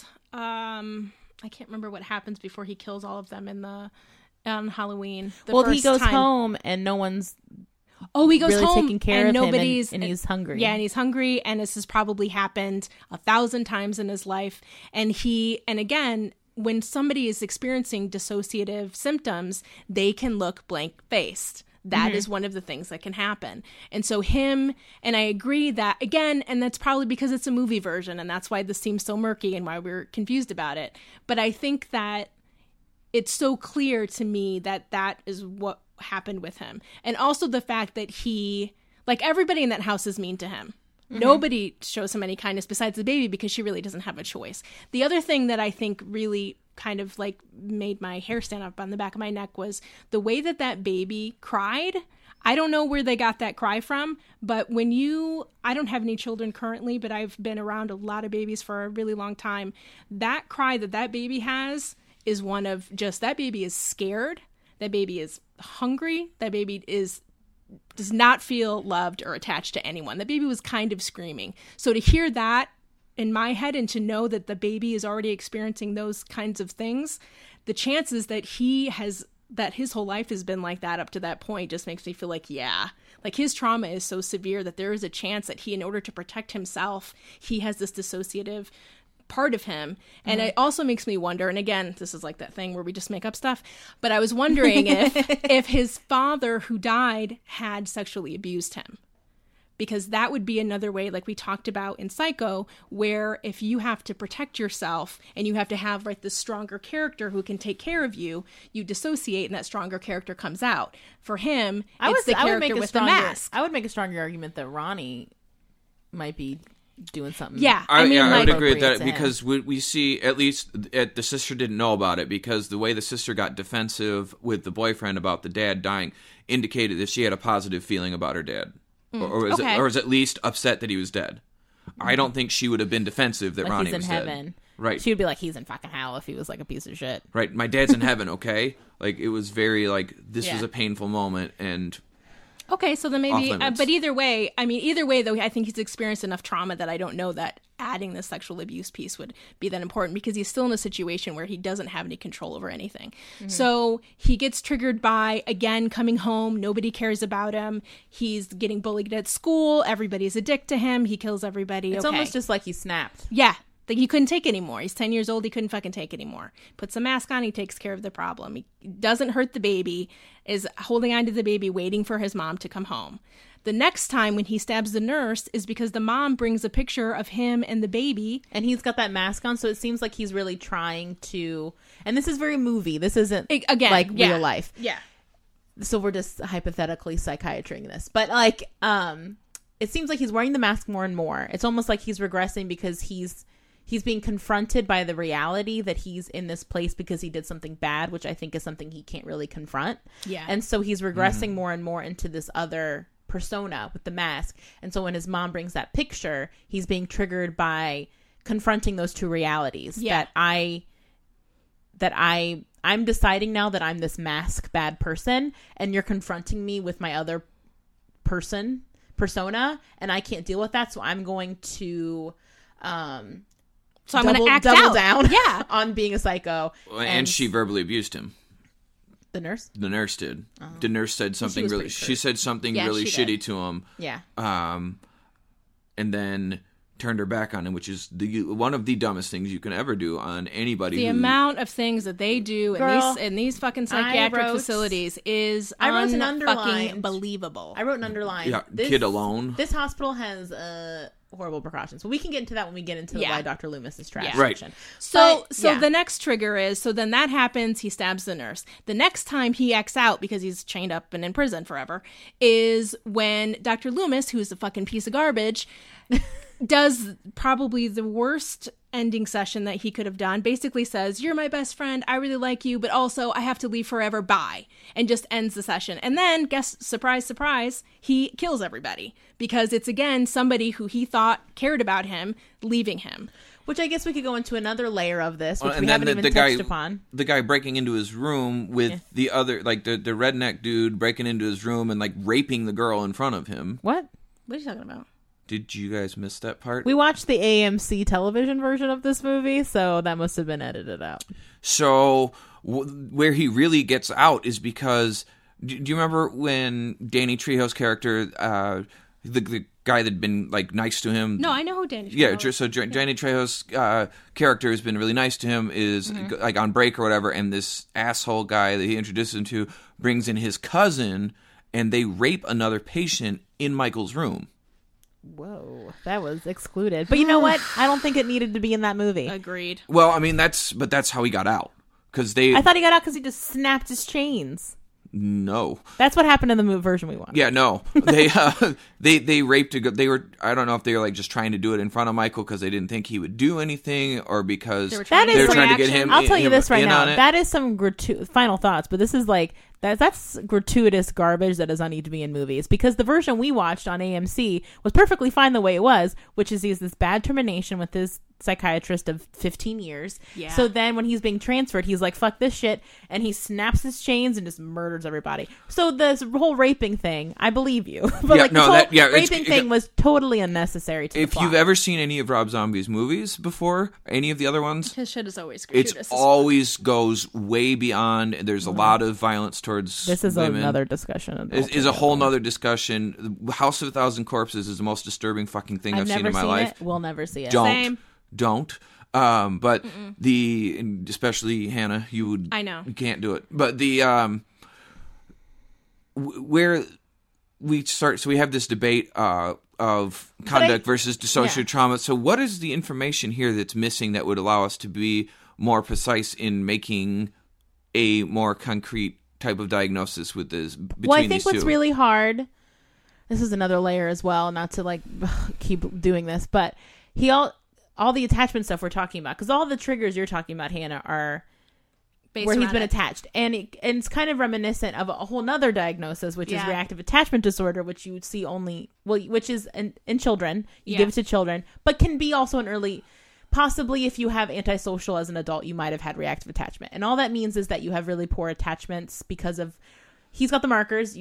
I can't remember what happens before he kills all of them on Halloween.
He goes home and no one's
he goes
really
home
taking care
and
of
nobody's
him and he's hungry.
Yeah, and he's hungry, and this has probably happened 1,000 times in his life. And again, when somebody is experiencing dissociative symptoms, they can look blank-faced. That is one of the things that can happen. And so and I agree that, again, and that's probably because it's a movie version, and that's why this seems so murky and why we're confused about it. But I think that it's so clear to me that that is what happened with him. And also the fact that everybody in that house is mean to him. Mm-hmm. Nobody shows him any kindness besides the baby because she really doesn't have a choice. The other thing that I think really kind of like made my hair stand up on the back of my neck was the way that baby cried. I don't know where they got that cry from, but I don't have any children currently, but I've been around a lot of babies for a really long time. That cry that baby has is one of just, that baby is scared. That baby is hungry. That baby does not feel loved or attached to anyone. That baby was kind of screaming. So to hear that in my head and to know that the baby is already experiencing those kinds of things, the chances that his whole life has been like that up to that point just makes me feel like, yeah, like his trauma is so severe that there is a chance that he, in order to protect himself, he has this dissociative part of him. And it also makes me wonder, and again, this is like that thing where we just make up stuff, but I was wondering if his father who died had sexually abused him, because that would be another way, like we talked about in Psycho, where if you have to protect yourself and you have to have this stronger character who can take care of you, you dissociate and that stronger character comes out. For him, it's the character with the mask.
I would make a stronger argument that Ronnie might be doing something.
Yeah,
I would agree with
appropriate
that
to
because we see, at least the sister didn't know about it, because the way the sister got defensive with the boyfriend about the dad dying indicated that she had a positive feeling about her dad. Or was at least upset that he was dead. I don't think she would have been defensive that
like
Ronnie
he's in
was
heaven.
dead. Right.
She would be like, he's in fucking hell if he was like a piece of shit.
Right. My dad's in heaven, okay? Like, it was very, like, this was
Yeah.
a painful moment, and...
Okay, so then maybe,
Off-limits.
but either way, though, I think he's experienced enough trauma that I don't know that adding the sexual abuse piece would be that important, because he's still in a situation where he doesn't have any control over anything.
Mm-hmm.
So he gets triggered by, again, coming home, nobody cares about him, he's getting bullied at school, everybody's a dick to him, he kills everybody.
It's almost just like he snapped.
Yeah. Like, he couldn't take anymore. He's 10 years old. He couldn't fucking take anymore. Puts a mask on. He takes care of the problem. He doesn't hurt the baby, is holding on to the baby, waiting for his mom to come home. The next time when he stabs the nurse is because the mom brings a picture of him and the baby.
And he's got that mask on, so it seems like he's really trying to... And this is very movie. This isn't, real life.
Yeah.
So we're just hypothetically psychiatrying this. But, like, it seems like he's wearing the mask more and more. It's almost like he's regressing because he's being confronted by the reality that he's in this place because he did something bad, which I think is something he can't really confront.
Yeah.
And so he's regressing more and more into this other persona with the mask. And so when his mom brings that picture, he's being triggered by confronting those two realities.
Yeah.
I'm deciding now that I'm this mask bad person, and you're confronting me with my other persona, and I can't deal with that. So I'm going to,
So I'm going to act
double
out.
down
Yeah.
on being a psycho.
And she verbally abused him.
The nurse?
The nurse did. The nurse said something
was
really...
pretty
She said something
Yeah,
really
she did.
shitty to him.
Yeah.
And then turned her back on him, which is one of the dumbest things you can ever do on anybody.
The amount of things that they do
Girl,
in these fucking psychiatric facilities is fucking believable.
I wrote an underline.
Yeah, kid alone.
This hospital has horrible precautions. But we can get into that when we get into the
Yeah.
why Dr. Loomis is trash
Yeah.
Right.
section.
So
But, yeah.
the next trigger is, so then that happens, he stabs the nurse. The next time he acts out, because he's chained up and in prison forever, is when Dr. Loomis, who's a fucking piece of garbage, does probably the worst ending session that he could have done. Basically says, you're my best friend, I really like you, but also I have to leave forever, bye. And just ends the session. And then, guess, surprise, surprise, he kills everybody. Because it's, again, somebody who he thought cared about him, leaving him.
Which I guess we could go into another layer of this, which
And
we
then
haven't even
the
touched
guy,
upon.
The guy breaking into his room with the other, like the redneck dude breaking into his room and like raping the girl in front of him.
What?
What are you talking about?
Did you guys miss that part?
We watched the AMC television version of this movie, so that must have been edited out.
So where he really gets out is because, do you remember when Danny Trejo's character, the guy that'd been like nice to him?
No, I know who Danny Trejo
Yeah,
is.
so Danny Trejo's character has been really nice to him, is like on break or whatever, and this asshole guy that he introduced him to brings in his cousin, and they rape another patient in Michael's room.
Whoa, that was excluded. But you know what? I don't think it needed to be in that movie.
Agreed.
Well, I mean, that's how he got out. Because
I thought he got out because he just snapped his chains.
No.
That's what happened in the movie version we watched.
Yeah, no. They raped a they were, I don't know if they were like just trying to do it in front of Michael because they didn't think he would do anything, or because
They were
That is
they were
some
trying to get
reaction.
him.
I'll tell you
him
this right
in
now.
on it.
That is some final thoughts, but this is like that's gratuitous garbage that does not need to be in movies, because the version we watched on AMC was perfectly fine the way it was, which is he has this bad termination with his psychiatrist of 15 years.
Yeah.
So then when he's being transferred, he's like, fuck this shit, and he snaps his chains and just murders everybody. So this whole raping thing, I believe you. But
Yeah,
like
no,
this
that- yeah,
whole
it's-
raping thing was totally unnecessary to the
If
plot.
you've ever seen any of Rob Zombie's movies before, any of the other ones,
His shit is always
it's
gratuitous.
always goes way beyond. There's a lot of violence towards
This is
women.
another discussion.
Is a whole nother discussion. House of a Thousand Corpses is the most disturbing fucking thing I've seen
never
in my
seen
life.
it. We'll never see it.
Don't.
Same.
But especially Hannah, you
I know.
you can't do it. But the where we start, so we have this debate of conduct versus dissociative trauma. So what is the information here that's missing that would allow us to be more precise in making a more concrete type of diagnosis with this between
Well, I think
these
what's
two?
really hard, this is another layer as well, not to like keep doing this, but all the attachment stuff we're talking about, because all the triggers you're talking about, Hannah, are
Based
where he's
around
been
it.
attached, and it's kind of reminiscent of a whole nother diagnosis, which is
Yeah.
reactive attachment disorder, which you see only which is in children. You
Yeah.
give it to children, but can be also an early. Possibly, if you have antisocial as an adult, you might have had reactive attachment, and all that means is that you have really poor attachments because of. He's got the markers: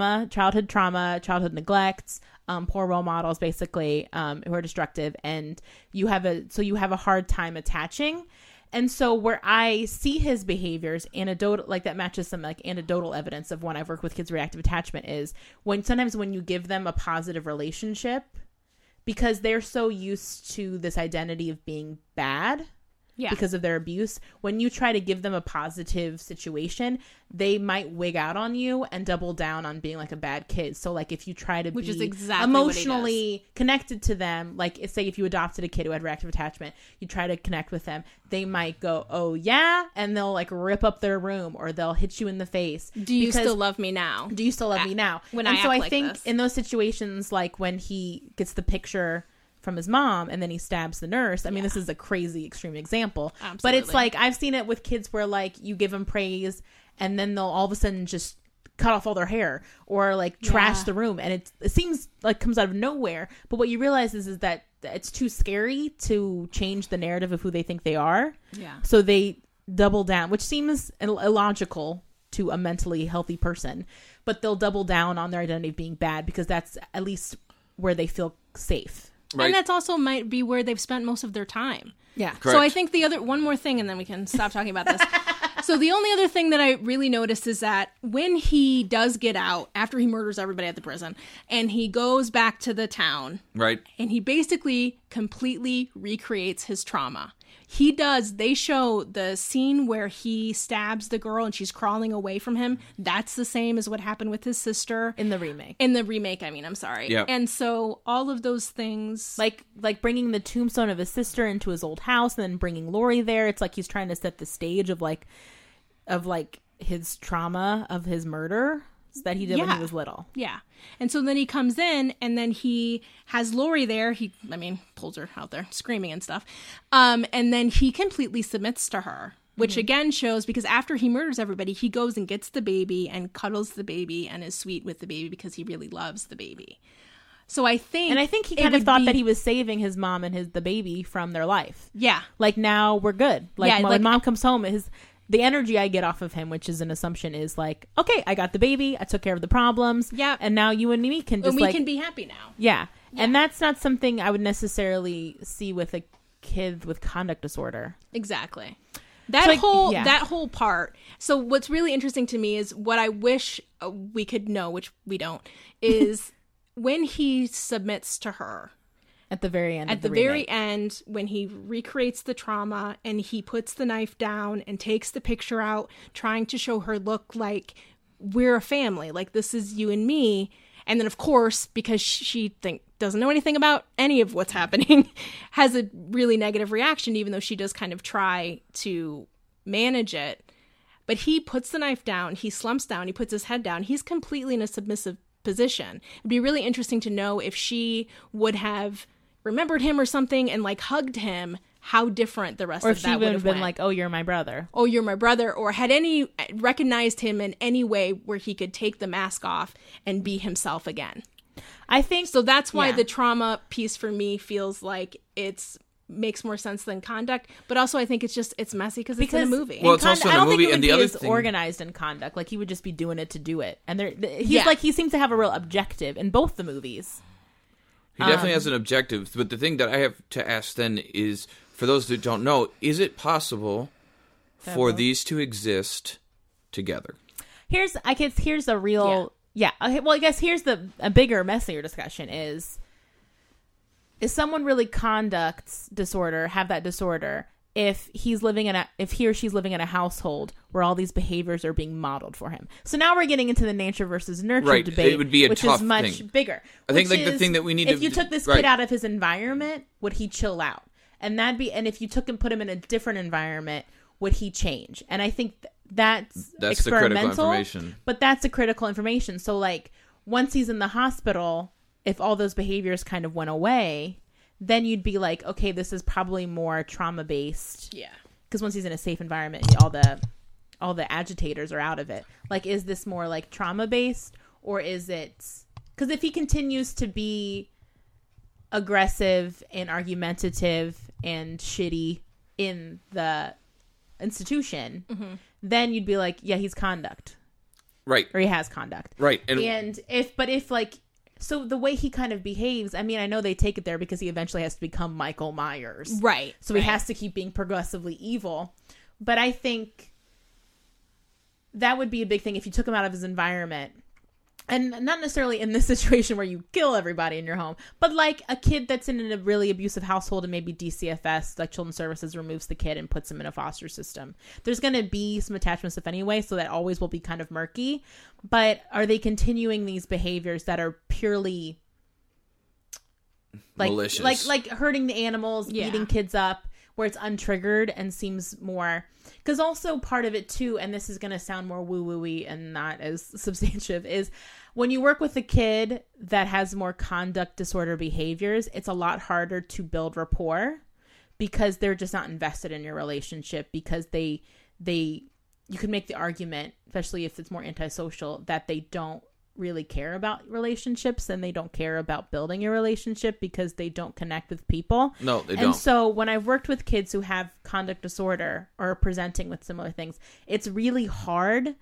childhood neglect, poor role models, basically, who are destructive, and you have a hard time attaching. And so where I see his behaviors, anecdotal, like that matches some like anecdotal evidence of when I've worked with kids with reactive attachment, is sometimes when you give them a positive relationship, because they're so used to this identity of being bad because of their abuse, when you try to give them a positive situation, they might wig out on you and double down on being like a bad kid. So like if you try to
Which
be
is exactly what he
emotionally connected to them, like say if you adopted a kid who had reactive attachment, you try to connect with them, they might go, oh yeah, and they'll like rip up their room or they'll hit you in the face.
Do you still love me now?
Do you still love me now?
When
and
I
so
act
I
like
think
this.
in those situations, like when he gets the picture from his mom and then he stabs the nurse. I mean, this is a crazy extreme example, but it's
Absolutely.
like I've seen it with kids where like you give them praise and then they'll all of a sudden just cut off all their hair or like trash the room, and it seems like comes out of nowhere. But what you realize is that it's too scary to change the narrative of who they think they are.
Yeah.
So they double down, which seems illogical to a mentally healthy person, but they'll double down on their identity of being bad because that's at least where they feel safe.
Right.
And that's also might be where they've spent most of their time.
Yeah.
Correct.
So I think one more thing, and then we can stop talking about this. So the only other thing that I really noticed is that when he does get out, after he murders everybody at the prison, and he goes back to the town,
Right.
and he basically completely recreates his trauma. They show the scene where he stabs the girl and she's crawling away from him. That's the same as what happened with his sister.
In the remake.
In the remake, I'm sorry.
Yeah.
And so all of those things...
Like bringing the tombstone of his sister into his old house and then bringing Lori there. It's like he's trying to set the stage of his trauma of his murder that he did when he was little.
Yeah. And so then he comes in and then he has Lori there. He pulls her out there screaming and stuff. And then he completely submits to her, which again shows, because after he murders everybody, he goes and gets the baby and cuddles the baby and is sweet with the baby because he really loves the baby. So I think
he kind of thought that he was saving his mom and the baby from their life.
Yeah.
Like now we're good. Like
Yeah,
when mom comes home, the energy I get off of him, which is an assumption, is like, okay, I got the baby, I took care of the problems, and now you and me can just
we can be happy now.
Yeah. And that's not something I would necessarily see with a kid with conduct disorder.
Exactly. That
So,
whole part. So what's really interesting to me is what I wish we could know, which we don't, is when he submits to her.
At the very end.
At the very end, when he recreates the trauma and he puts the knife down and takes the picture out, trying to show her, look, like, we're a family, like this is you and me. And then, of course, because she doesn't know anything about any of what's happening, has a really negative reaction, even though she does kind of try to manage it. But he puts the knife down, he slumps down, he puts his head down. He's completely in a submissive position. It'd be really interesting to know if she would have remembered him or something and like hugged him, how different the rest
or
of
if
that
she
would
would
have
have been
went.
like, oh, you're my brother.
Oh, you're my brother, or had recognized him in any way where he could take the mask off and be himself again.
I think
So that's why the trauma piece for me feels like makes more sense than conduct, but also I think it's messy because it's in a movie.
Well, it's also in a movie, and the other
is
thing,
organized in conduct. Like he would just be doing it to do it, and he seems to have a real objective in both the movies.
he definitely has an objective. But the thing that I have to ask then is, for those that don't know, is it possible for these to exist together?
Here's a real okay, well, I guess here's a bigger, messier discussion is someone really have that disorder, if he or she's living in a household where all these behaviors are being modeled for him. So now we're getting into the nature versus nurture debate,
it would be a
which
tough
is much
thing.
bigger.
I think the thing that we need
if you took this kid out of his environment, would he chill out? And if you took and put him in a different environment, would he change? And I think that's experimental,
the critical information.
But that's the critical information. So like once he's in the hospital, if all those behaviors kind of went away, then you'd be like, okay, this is probably more trauma based.
Yeah.
Because once he's in a safe environment, all the agitators are out of it. Like, is this more like trauma based, or is it? Because if he continues to be aggressive and argumentative and shitty in the institution, then you'd be like, yeah, he's conduct,
right?
Or he has conduct,
right?
And if like. So the way he kind of behaves, I mean, I know they take it there because he eventually has to become Michael Myers.
Right.
So he has to keep being progressively evil. But I think that would be a big thing if you took him out of his environment. And not necessarily in this situation where you kill everybody in your home, but like a kid that's in a really abusive household and maybe DCFS, like Children's Services, removes the kid and puts him in a foster system. There's going to be some attachment stuff anyway, so that always will be kind of murky. But are they continuing these behaviors that are purely like
malicious,
like hurting the animals, beating kids up, where it's untriggered and seems more? Because also part of it too, and this is going to sound more woo-woo-y and not as substantive, is when you work with a kid that has more conduct disorder behaviors, it's a lot harder to build rapport because they're just not invested in your relationship, because you can make the argument, especially if it's more antisocial, that they don't really care about relationships and they don't care about building your relationship because they don't connect with people.
No, they don't.
And so when I've worked with kids who have conduct disorder or are presenting with similar things, it's really hard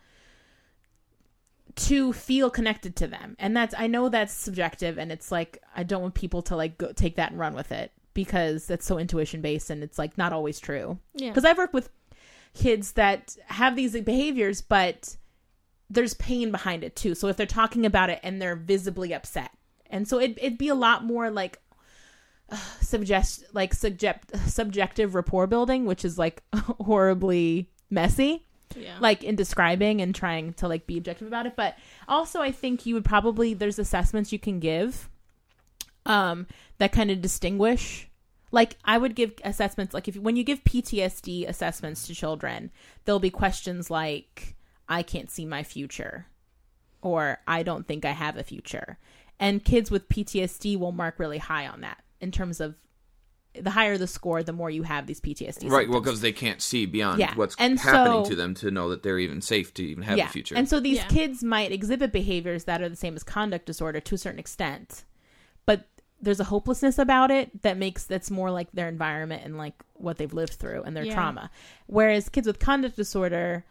to feel connected to them. And I know that's subjective, and it's like, I don't want people to like go take that and run with it because that's so intuition based and it's like not always true.
Yeah.
Because I've worked with kids that have these behaviors, but there's pain behind it too. So if they're talking about it and they're visibly upset, and so it'd be a lot more like subjective rapport building, which is like horribly messy, like in describing and trying to like be objective about it. But also I think you would probably, there's assessments you can give that kind of distinguish. Like I would give assessments, like when you give PTSD assessments to children, there'll be questions like, I can't see my future, or I don't think I have a future. And kids with PTSD will mark really high on that in terms of the higher the score, the more you have these PTSD
Right,
symptoms.
well, because they can't see beyond what's happening to them to know that they're even safe to even have a future.
And so these kids might exhibit behaviors that are the same as conduct disorder to a certain extent, but there's a hopelessness about it that's more like their environment and like what they've lived through and their trauma. Whereas kids with conduct disorder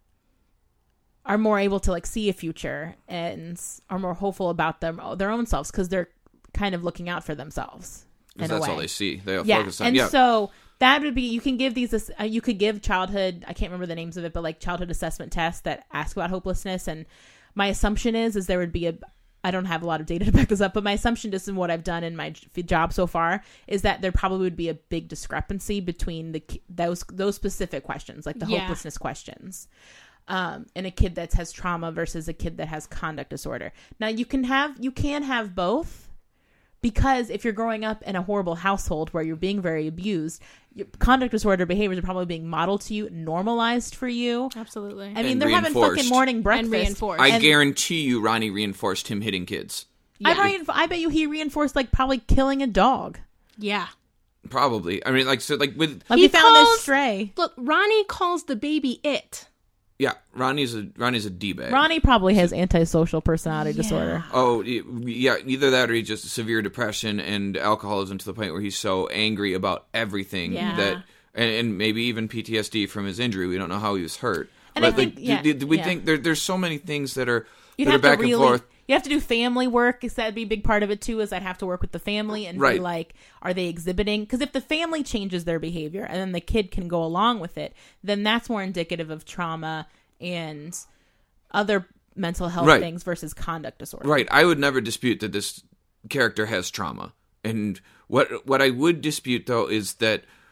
are more able to like see a future and are more hopeful about their own selves because they're kind of looking out for themselves.
Because that's all they see. They
focus on. And so that would be, you can give these, you could give childhood, I can't remember the names of it, but like childhood assessment tests that ask about hopelessness. And my assumption is there would be I don't have a lot of data to back this up, but my assumption just in what I've done in my job so far is that there probably would be a big discrepancy between those specific questions, like the hopelessness questions. And a kid that has trauma versus a kid that has conduct disorder. Now you can have both, because if you're growing up in a horrible household where you're being very abused, your conduct disorder behaviors are probably being modeled to you, normalized for you.
Absolutely.
I mean, they're having fucking morning breakfast.
And reinforced.
I guarantee you Ronnie reinforced him hitting kids.
Yeah. I bet you he reinforced like probably killing a dog.
Yeah.
Probably. I mean, like, so like with...
Like we found this stray.
Look, Ronnie calls the baby it.
Yeah, Ronnie's a D-bag.
Ronnie probably has antisocial personality disorder.
Oh, yeah, either that or he's just severe depression and alcoholism to the point where he's so angry about everything that, and maybe even PTSD from his injury. We don't know how he was hurt.
And
but
I think,
we think there's so many things that are
back
and forth.
You have to do family work. That'd be a big part of it too, is I'd have to work with the family and be like, are they exhibiting? Because if the family changes their behavior and then the kid can go along with it, then that's more indicative of trauma and other mental health things versus conduct disorder.
Right. I would never dispute that this character has trauma. And what I would dispute, though, is that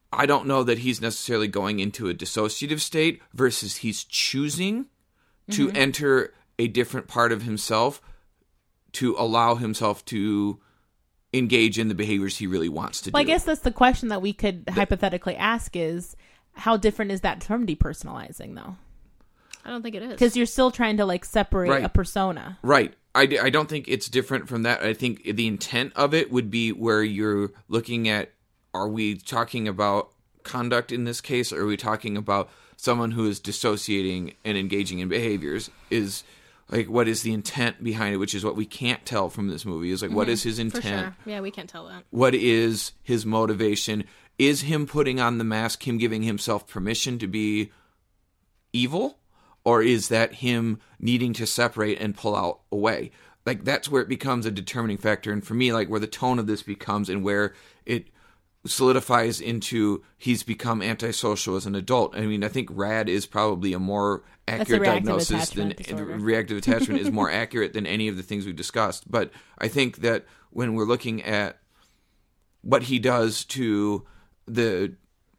I don't know that he's necessarily going into a dissociative state versus he's choosing to enter a different part of himself to allow himself to engage in the behaviors he really wants to do.
I guess that's the question that we could hypothetically ask is, how different is that from depersonalizing, though?
I don't think it is.
Because you're still trying to, like, separate a persona.
Right. I don't think it's different from that. I think the intent of it would be where you're looking at, are we talking about conduct in this case, or are we talking about someone who is dissociating and engaging in behaviors? Is like, what is the intent behind it, which is what we can't tell from this movie, is like, what is his intent?
For sure. Yeah, we can't tell that.
What is his motivation? Is him putting on the mask him giving himself permission to be evil? Or is that him needing to separate and pull out away? Like, that's where it becomes a determining factor. And for me, like, where the tone of this becomes and where it solidifies into he's become antisocial as an adult. I mean, I think RAD is probably a more accurate diagnosis than reactive attachment is more accurate than any of the things we've discussed. But I think that when we're looking at what he does to the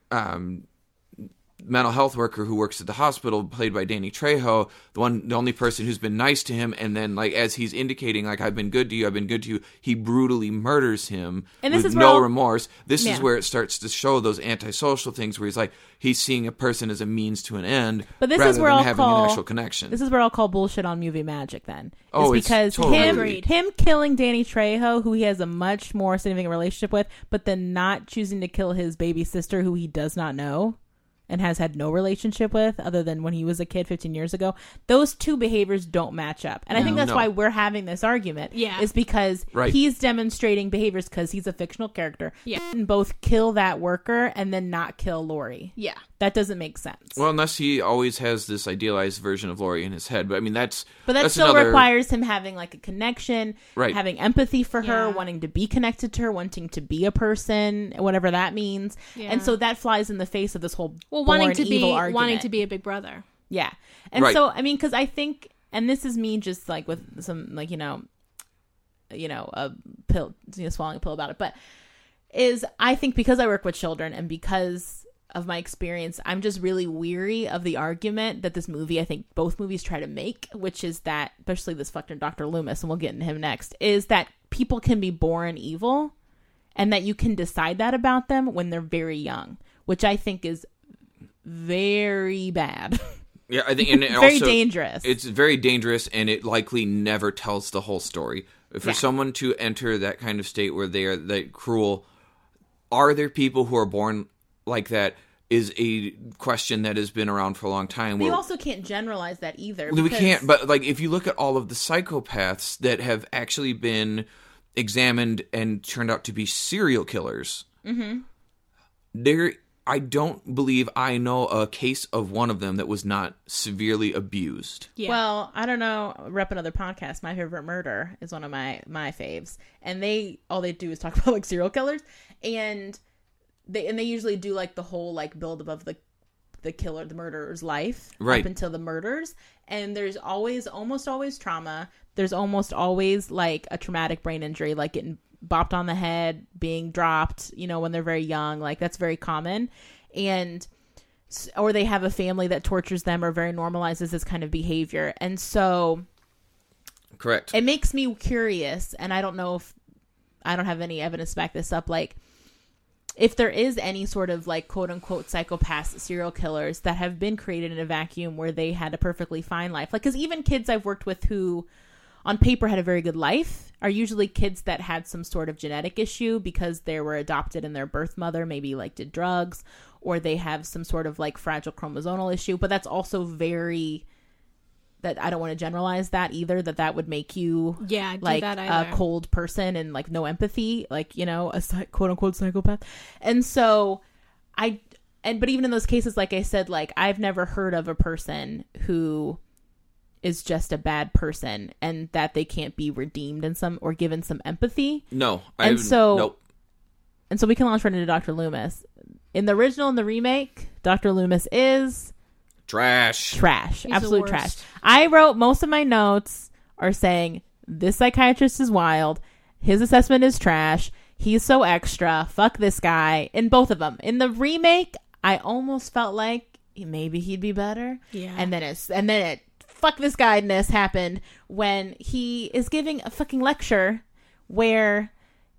mental health worker who works at the hospital, played by Danny Trejo, the only person who's been nice to him, and then, like, as he's indicating, like, I've been good to you, he brutally murders him with no remorse. This is where it starts to show those antisocial things, where he's like, he's seeing a person as a means to an end,
but this
rather
is where
than
I'll
having
call,
an actual connection.
This is where I'll call bullshit on movie magic then.
It's
because
totally
him killing Danny Trejo, who he has a much more significant relationship with, but then not choosing to kill his baby sister, who he does not know and has had no relationship with other than when he was a kid 15 years ago. Those two behaviors don't match up. And I think that's why we're having this argument.
Yeah.
Is because he's demonstrating behaviors because he's a fictional character.
Yeah.
And both kill that worker and then not kill Lori.
Yeah.
That doesn't make sense.
Well, unless he always has this idealized version of Lori in his head. But I mean, that
still requires him having, like, a connection, having empathy for her, wanting to be connected to her, wanting to be a person, whatever that means. Yeah. And so that flies in the face of this whole wanting to be
a big brother.
Yeah. And so, I mean, because I think, and this is me just, like, with some, like, a pill, swallowing a pill about it, but is I think because I work with children and because of my experience, I'm just really weary of the argument that this movie, I think both movies try to make, which is that, especially this fucking Dr. Loomis, and we'll get into him next, is that people can be born evil and that you can decide that about them when they're very young, which I think is very bad.
Yeah, I think, and it
very
also,
dangerous.
It's very dangerous, and it likely never tells the whole story. For someone to enter that kind of state where they are that cruel, are there people who are born like that is a question that has been around for a long time.
We also can't generalize that either.
We can't, but, like, if you look at all of the psychopaths that have actually been examined and turned out to be serial killers, I don't believe I know a case of one of them that was not severely abused.
Yeah. Well, I don't know. Rep another podcast. My Favorite Murder is one of my faves, and all they do is talk about, like, serial killers, and they usually do, like, the whole, like, build above the murderer's life up until the murders, and there's almost always trauma. There's almost always, like, a traumatic brain injury, like getting bopped on the head, being dropped, when they're very young. Like, that's very common. Or they have a family that tortures them or very normalizes this kind of behavior. And so
correct.
It makes me curious, and I don't know if I don't have any evidence to back this up, like, if there is any sort of, like, quote unquote psychopaths, serial killers that have been created in a vacuum where they had a perfectly fine life. Like, because even kids I've worked with who on paper had a very good life are usually kids that had some sort of genetic issue because they were adopted and their birth mother maybe, like, did drugs, or they have some sort of, like, fragile chromosomal issue. But that's also that I don't want to generalize that either, that would make you like a cold person and, like, no empathy, like, a quote unquote psychopath. And so but even in those cases, like I said, like, I've never heard of a person who is just a bad person and that they can't be redeemed in some or given some empathy.
No.
Nope. And so we can launch right into Dr. Loomis. In the original and the remake, Dr. Loomis is
trash.
Absolute trash. I wrote most of my notes are saying this psychiatrist is wild. His assessment is trash. he's so extra. Fuck this guy. In both of them. In the remake, I almost felt like maybe he'd be better.
Yeah.
And then it fuck this guy-ness happened when he is giving a fucking lecture where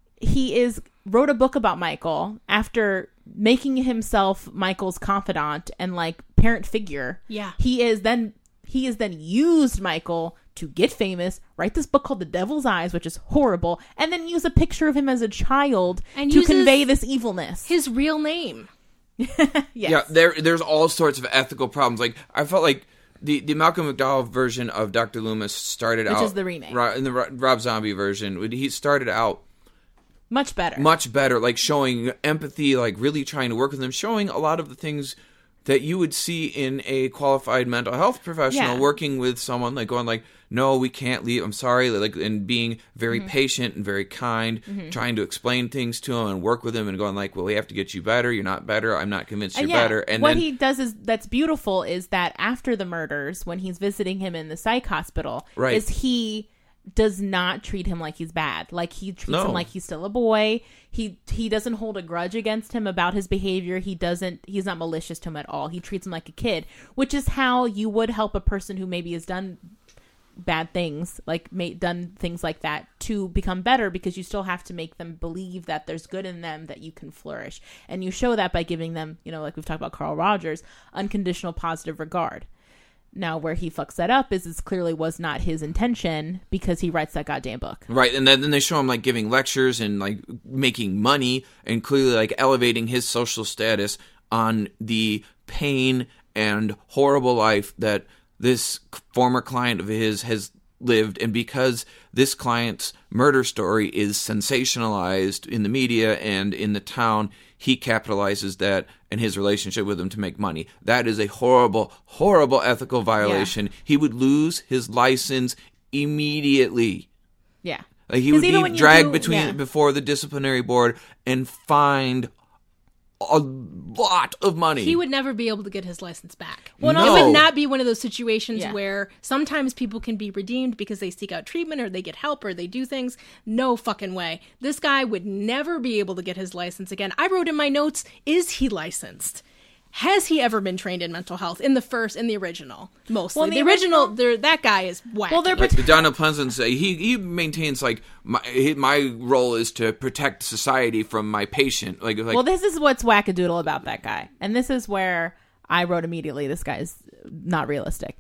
he wrote a book about Michael after making himself Michael's confidant and like parent figure.
Yeah.
He is then used Michael to get famous, write this book called The Devil's Eyes, which is horrible, and then use a picture of him as a child
and
to convey this evilness.
His real name.
Yes.
Yeah, there's all sorts of ethical problems. Like, I felt like the Malcolm McDowell version of Dr. Loomis started out...
Which is the remake.
In the Rob Zombie version, he started out...
Much better.
Much better, like showing empathy, like really trying to work with them, showing a lot of the things that you would see in a qualified mental health professional working with someone, like going like, no, we can't leave, I'm sorry, like, and being very patient and very kind, trying to explain things to him and work with him and going like, well, we have to get you better, you're not better, I'm not convinced you're better. And
what
then
he does that's beautiful is that after the murders, when he's visiting him in the psych hospital, is he does not treat him like he's bad. Like, he treats him like he's still a boy. He doesn't hold a grudge against him about his behavior. He's not malicious to him at all. He treats him like a kid, which is how you would help a person who maybe has done bad things, like done things like that, to become better, because you still have to make them believe that there's good in them, that you can flourish. And you show that by giving them, like we've talked about Carl Rogers, unconditional positive regard. Now, where he fucks that up is this clearly was not his intention, because he writes that goddamn book.
Right, and then they show him like giving lectures and like making money and clearly like elevating his social status on the pain and horrible life that this former client of his has lived. And because this client's murder story is sensationalized in the media and in the town, he capitalizes that and his relationship with him to make money. That is a horrible, horrible ethical violation. Yeah. He would lose his license immediately.
Yeah.
Like, he would be dragged before the disciplinary board and fined a lot of money.
He would never be able to get his license back.
Well,
no. It would not be one of those situations where sometimes people can be redeemed because they seek out treatment or they get help or they do things. No fucking way. This guy would never be able to get his license again. I wrote in my notes, is he licensed? Has he ever been trained in mental health? In the original, mostly. Well, the original, that guy is whack. Well,
like Donald Pleasance, he maintains like my role is to protect society from my patient. Like,
well, this is what's wackadoodle about that guy, and this is where I wrote immediately, this guy is not realistic.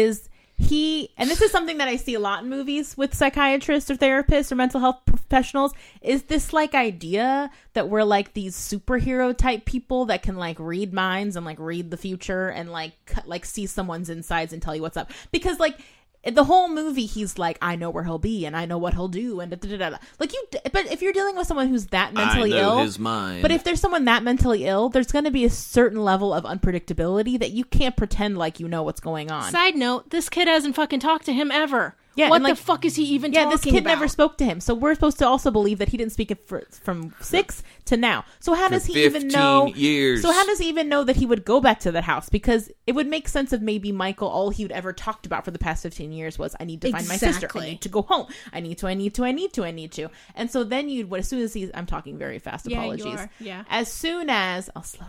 And this is something that I see a lot in movies with psychiatrists or therapists or mental health professionals, is this like idea that we're like these superhero type people that can like read minds and like read the future and like see someone's insides and tell you what's up. Because like the whole movie, he's like, I know where he'll be and I know what he'll do and like but if you're dealing with someone who's that mentally ill,
his mind.
But if there's someone that mentally ill, there's going to be a certain level of unpredictability that you can't pretend like you know what's going on.
Side note, this kid hasn't fucking talked to him ever. Yeah, what the fuck is he even talking about?
Yeah, this kid never spoke to him. So we're supposed to also believe that he didn't speak from 6 to now. So how does he even know?
Years.
So how does he even know that he would go back to that house? Because it would make sense if maybe Michael, all he would ever talked about for the past 15 years was, I need to find my sister. I need to go home. I need to. And so then as soon as I'm talking very fast, apologies.
You are. Yeah.
As soon as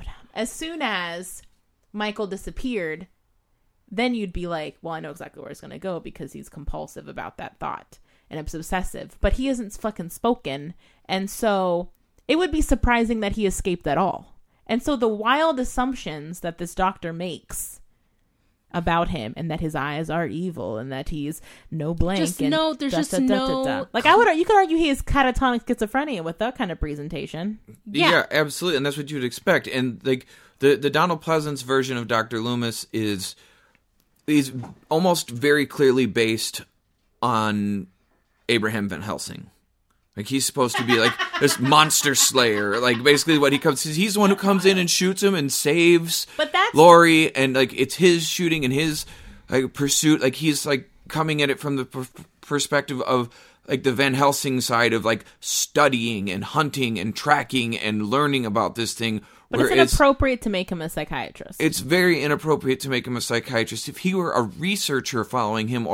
Michael disappeared, then you'd be like, well, I know exactly where it's going to go because he's compulsive about that thought and it's obsessive. But he hasn't fucking spoken. And so it would be surprising that he escaped at all. And so the wild assumptions that this doctor makes about him and that his eyes are evil and that he's no blank.
Like,
you could argue he has catatonic schizophrenia with that kind of presentation.
Yeah, absolutely. And that's what you'd expect. And like the Donald Pleasance version of Dr. Loomis is almost very clearly based on Abraham Van Helsing. Like, he's supposed to be like this monster slayer. Like, basically what he's the one who comes in and shoots him and saves Laurie, and like it's his shooting and his like pursuit. Like, he's like coming at it from the perspective of like the Van Helsing side of like studying and hunting and tracking and learning about this thing.
But it's inappropriate to make him a psychiatrist.
It's very inappropriate to make him a psychiatrist. If he were a researcher following him or a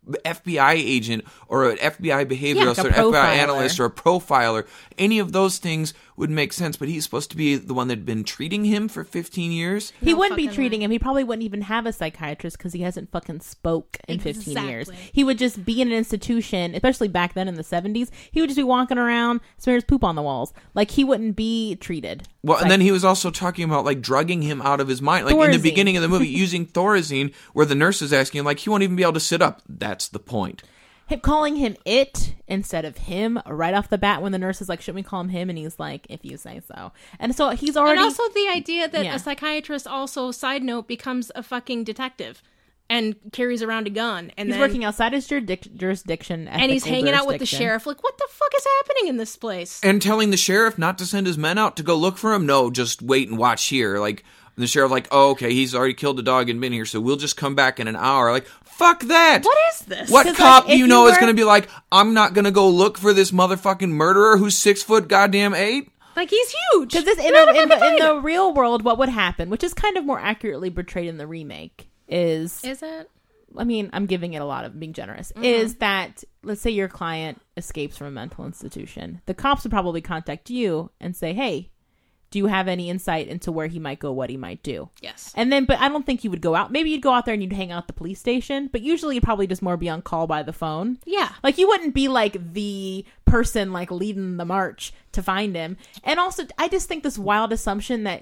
FBI agent or an FBI behavioralist
like
or
a
an FBI
profiler.
analyst or a profiler. Any of those things would make sense, but he's supposed to be the one that had been treating him for 15 years.
He
No
wouldn't be
fucking
treating
way.
him. He probably wouldn't even have a psychiatrist because he hasn't fucking spoke in 15 years.
Exactly.
He would just be in an institution, especially back then in the 70s. He would just be walking around, smearing his poop on the walls. Like, he wouldn't be treated.
Well, and then he was also talking about, like, drugging him out of his mind. Like, in
Thorazine.
the beginning of the movie, using Thorazine, where the nurse is asking him, like, he won't even be able to sit up. That's the point.
Him calling him it instead of him right off the bat when the nurse is like, shouldn't we call him him? And he's like, if you say so. And so he's already...
And also the idea that
Yeah.
a psychiatrist also, side note, becomes a fucking detective and carries around a gun. And
he's
then,
working outside his jurisdiction.
and he's
ethical
hanging out with the
jurisdiction.
sheriff. Like, what the fuck is happening in this place?
And telling the sheriff not to send his men out to go look for him? No, just wait and watch here. Like, the sheriff, like, oh, okay, he's already killed a dog and been here, so we'll just come back in an hour. Like, fuck that!
What is this?
What
'Cause,
cop
like,
do
if
you
you
know is
were-
going to be like, I'm not going to go look for this motherfucking murderer who's 6 foot goddamn 8?
Like, he's huge.
Because this in
Not a
the, in,
fucking
the, in
fighter.
the real world, what would happen, which is kind of more accurately portrayed in the remake, is...
Is it?
I mean, I'm giving it a lot of being generous, is that, let's say your client escapes from a mental institution. The cops would probably contact you and say, hey, do you have any insight into where he might go, what he might do?
Yes.
And then, but I don't think you would go out. Maybe you'd go out there and you'd hang out at the police station, but usually you'd probably just more be on call by the phone.
Yeah.
Like, you wouldn't be like the person like leading the march to find him. And also, I just think this wild assumption that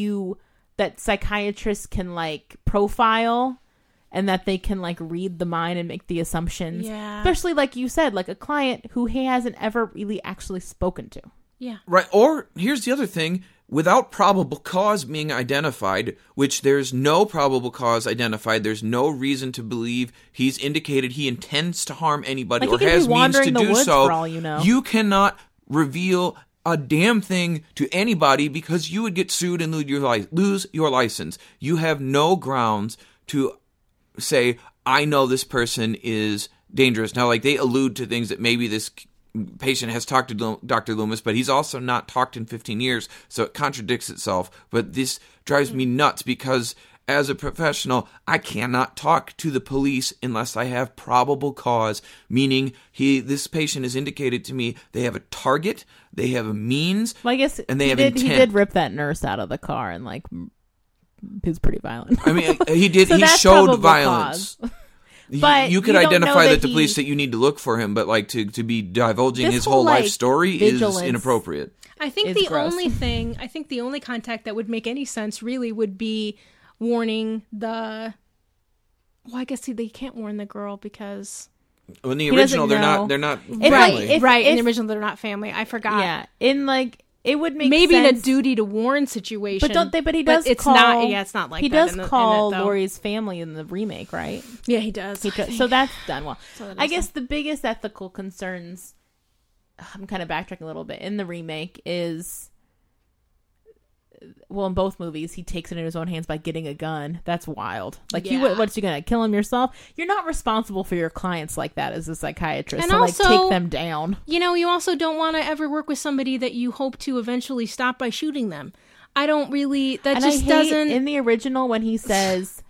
psychiatrists can like profile and that they can like read the mind and make the assumptions.
Yeah.
Especially like you said, like a client who he hasn't ever really actually spoken to.
Yeah.
Right. Or here's the other thing. Without probable cause being identified, which there's no probable cause identified, there's no reason to believe he's indicated he intends to harm anybody
Like,
or
he could be
has means
wandering
to
the
do
woods
so.
for all you know.
You cannot reveal a damn thing to anybody because you would get sued and lose your license. You have no grounds to say, I know this person is dangerous. Now, like, they allude to things that maybe this patient has talked to Dr. Loomis, but he's also not talked in 15 years, so it contradicts itself. But this drives me nuts because as a professional, I cannot talk to the police unless I have probable cause, meaning this patient has indicated to me they have a target, they have a means,
Well, I guess
and they
he
have
did,
intent.
He did rip that nurse out of the car and like he was pretty violent.
I mean, he did.
So
he
that's
showed
probable
violence.
cause. But
you could
you don't
identify
know
that
that
the
he-
police that you need to look for him, but like to be divulging
This
his
whole,
whole life
like,
story
vigilance-
is inappropriate.
I think
It's
the
gross.
only contact that would make any sense really would be warning the. Well, I guess they can't warn the girl because.
Well, in the
He doesn't
original,
know.
they're not
If,
family.
like, if-
Right, in the original, they're not family. I forgot.
Yeah, in like it would make
Maybe in a
sense.
duty to warn situation.
But don't they? But he does.
It's
call,
not. Yeah, it's not like
he
that
does
in
call
it, though.
Laurie's family in the remake, right?
Yeah, he does.
He does. So that's done well.
So that
I
is
guess the biggest ethical concerns. I'm kind of backtracking a little bit in the remake is. Well, in both movies, he takes it in his own hands by getting a gun. That's wild. Like,
Yeah.
what's you gonna kill him yourself? You're not responsible for your clients like that as a psychiatrist.
And
so,
also-
like, take them down.
You also don't want to ever work with somebody that you hope to eventually stop by shooting them. I don't really. That
And
just
I hate
doesn't.
in the original when he says,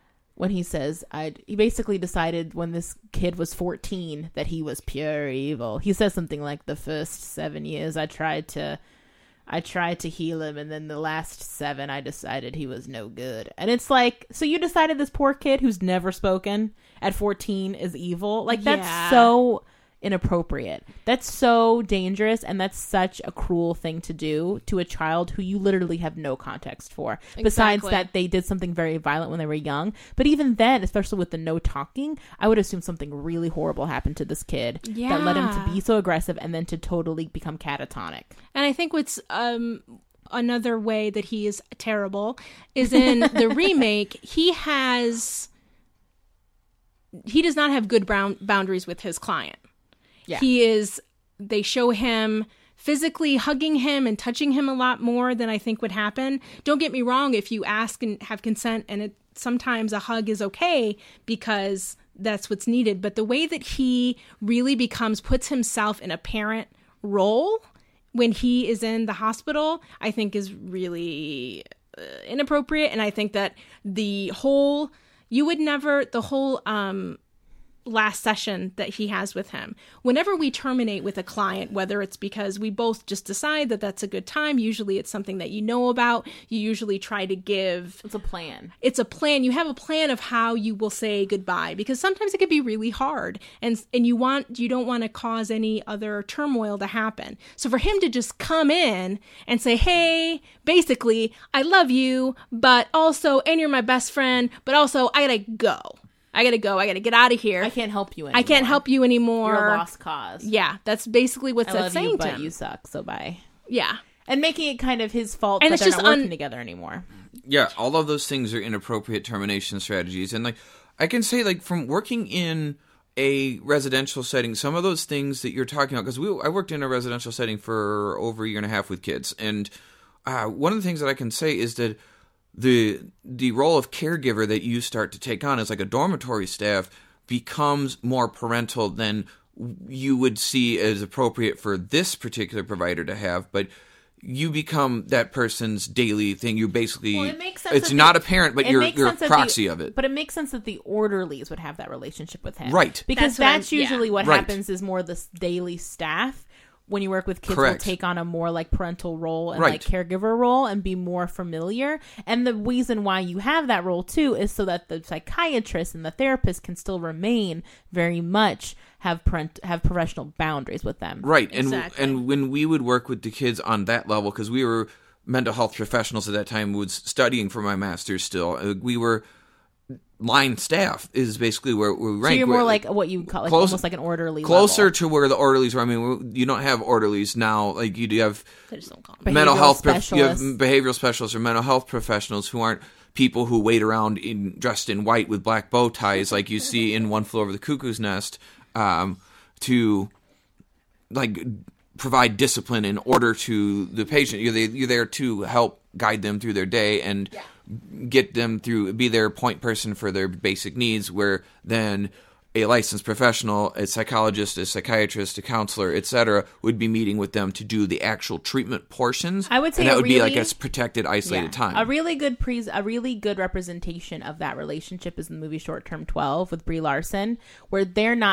he basically decided when this kid was 14 that he was pure evil. He says something like, the first 7 years I tried to heal him, and then the last 7 I decided he was no good. And it's like, so you decided this poor kid who's never spoken at 14 is evil? Like, that's
Yeah.
so inappropriate. That's so dangerous, and that's such a cruel thing to do to a child who you literally have no context for. Besides
Exactly.
that they did something very violent when they were young. But even then, especially with the no talking, I would assume something really horrible happened to this kid that led him to
Yeah.
be so aggressive and then to totally become catatonic.
And I think what's another way that he is terrible is in the remake. He does not have good boundaries with his client.
Yeah.
They show him physically hugging him and touching him a lot more than I think would happen. Don't get me wrong, if you ask and have consent, and sometimes a hug is okay because that's what's needed. But the way that he really puts himself in a parent role when he is in the hospital, I think is really inappropriate. And I think that the whole last session that he has with him. Whenever we terminate with a client, whether it's because we both just decide that that's a good time, usually it's something that you know about, you usually try to give...
It's a plan.
It's a plan. You have a plan of how you will say goodbye, because sometimes it can be really hard, and you don't want to cause any other turmoil to happen. So for him to just come in and say, hey, basically, I love you, but also, and you're my best friend, but also I gotta go. I gotta get out of here.
I can't help you anymore.
I can't help you anymore.
You're a lost cause.
Yeah, that's basically what's
I love
saying
you,
to
but
him.
you suck, so bye.
Yeah.
And making it kind of his fault
And
that
it's
they're
just
not working together anymore.
Yeah, all of those things are inappropriate termination strategies. And, like, I can say, like, from working in a residential setting, some of those things that you're talking about, because I worked in a residential setting for over a year and a half with kids, and one of the things that I can say is that the role of caregiver that you start to take on as like a dormitory staff becomes more parental than you would see as appropriate for this particular provider to have, but you become that person's daily thing. You basically,
Well, it makes sense
it's
that
not a parent, but you're a
sense that
proxy of it.
But it makes sense that the orderlies would have that relationship with him.
Right.
Because that's usually what
Right.
happens is more the daily staff. When you work with kids,
Correct.
will take on a more like parental role and
Right.
like caregiver role and be more familiar. And the reason why you have that role too is so that the psychiatrist and the therapist can still remain very much have professional boundaries with them.
Right.
Exactly.
And when we would work with the kids on that level, because we were mental health professionals at that time, was studying for my master's still, we were line staff is basically where we rank.
So you're more
We're,
like what you call like
close-
almost like an orderly
closer
level.
to where the orderlies were. I mean, you don't have orderlies now. Like you do have
They just don't call them.
mental
Behavioral
health. You have
specialists.
behavioral specialists or mental health professionals who aren't people who wait around dressed in white with black bow ties like you see in One Flew Over the Cuckoo's Nest, to like provide discipline in order to the patient. You're there to help guide them through their day and get them through, be their point person for their basic needs, where then a licensed professional, a psychologist, a psychiatrist, a counselor, etc., would be meeting with them to do the actual treatment portions.
I would say
and that
a
would be like
really-
a protected, isolated time.
A really good representation of that relationship is in the movie Short Term 12 with Brie Larson, where they're in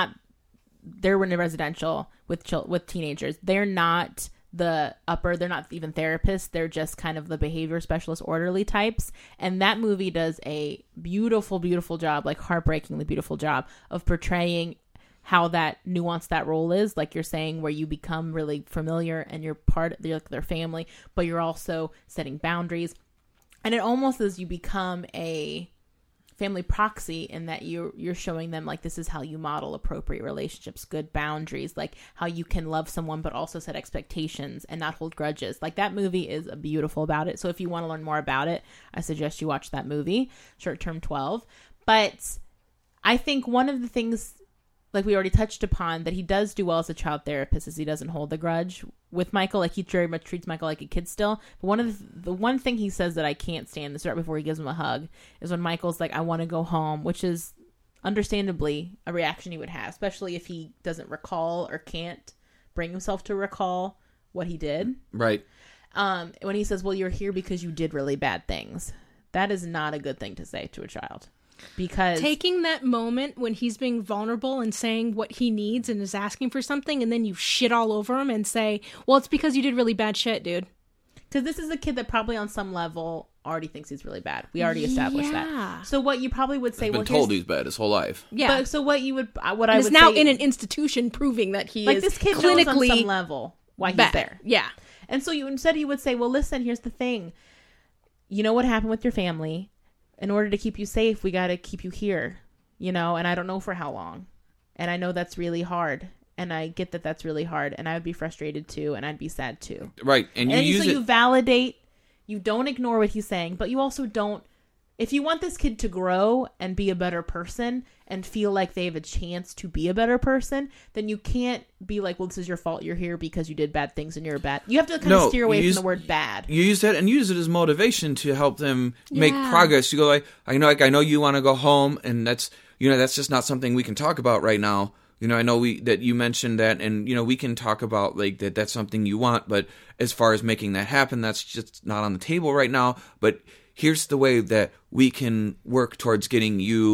a residential with teenagers. They're not they're not even therapists. They're just kind of the behavior specialist orderly types. And that movie does a beautiful, beautiful job, like heartbreakingly beautiful job of portraying how that nuanced that role is, like you're saying, where you become really familiar and you're like their family, but you're also setting boundaries. And it almost is you become a family proxy in that you're showing them like this is how you model appropriate relationships, good boundaries, like how you can love someone but also set expectations and not hold grudges. Like that movie is beautiful about it. So if you want to learn more about it, I suggest you watch that movie, Short Term 12. But I think one of the things, like we already touched upon, that he does do well as a child therapist is he doesn't hold the grudge with Michael. Like he very much treats Michael like a kid still. But the one thing he says that I can't stand, this right before he gives him a hug, is when Michael's like, I want to go home, which is understandably a reaction he would have, especially if he doesn't recall or can't bring himself to recall what he did.
Right.
When he says, well, you're here because you did really bad things. That is not a good thing to say to a child. Because
taking that moment when he's being vulnerable and saying what he needs and is asking for something, and then you shit all over him and say, well, it's because you did really bad shit, dude.
Because this is a kid that probably on some level already thinks he's really bad. We already established
Yeah.
that. So what you probably would say,
He's been
well,
told he's bad his whole life.
Yeah.
But so what you would, what I
and
would
is now
say,
in an institution proving that he
like
is
this kid knows on
clinically
some level why he's
bad.
there.
Yeah.
And so you would say, well, listen, here's the thing. You know what happened with your family. In order to keep you safe, we got to keep you here, and I don't know for how long. And I know that's really hard. And I get that that's really hard. And I would be frustrated too. And I'd be sad too.
Right. And you use
so
it.
you validate, you don't ignore what he's saying, but you also don't, if you want this kid to grow and be a better person and feel like they have a chance to be a better person, then you can't be like, well, this is your fault. You're here because you did bad things and you're bad. You have to kind of steer away from the word bad.
You use that and use it as motivation to help them make
Yeah.
progress. You go like, I know you want to go home, and that's just not something we can talk about right now. I know that you mentioned that, and we can talk about like that's something you want, but as far as making that happen, that's just not on the table right now. But here's the way that we can work towards getting you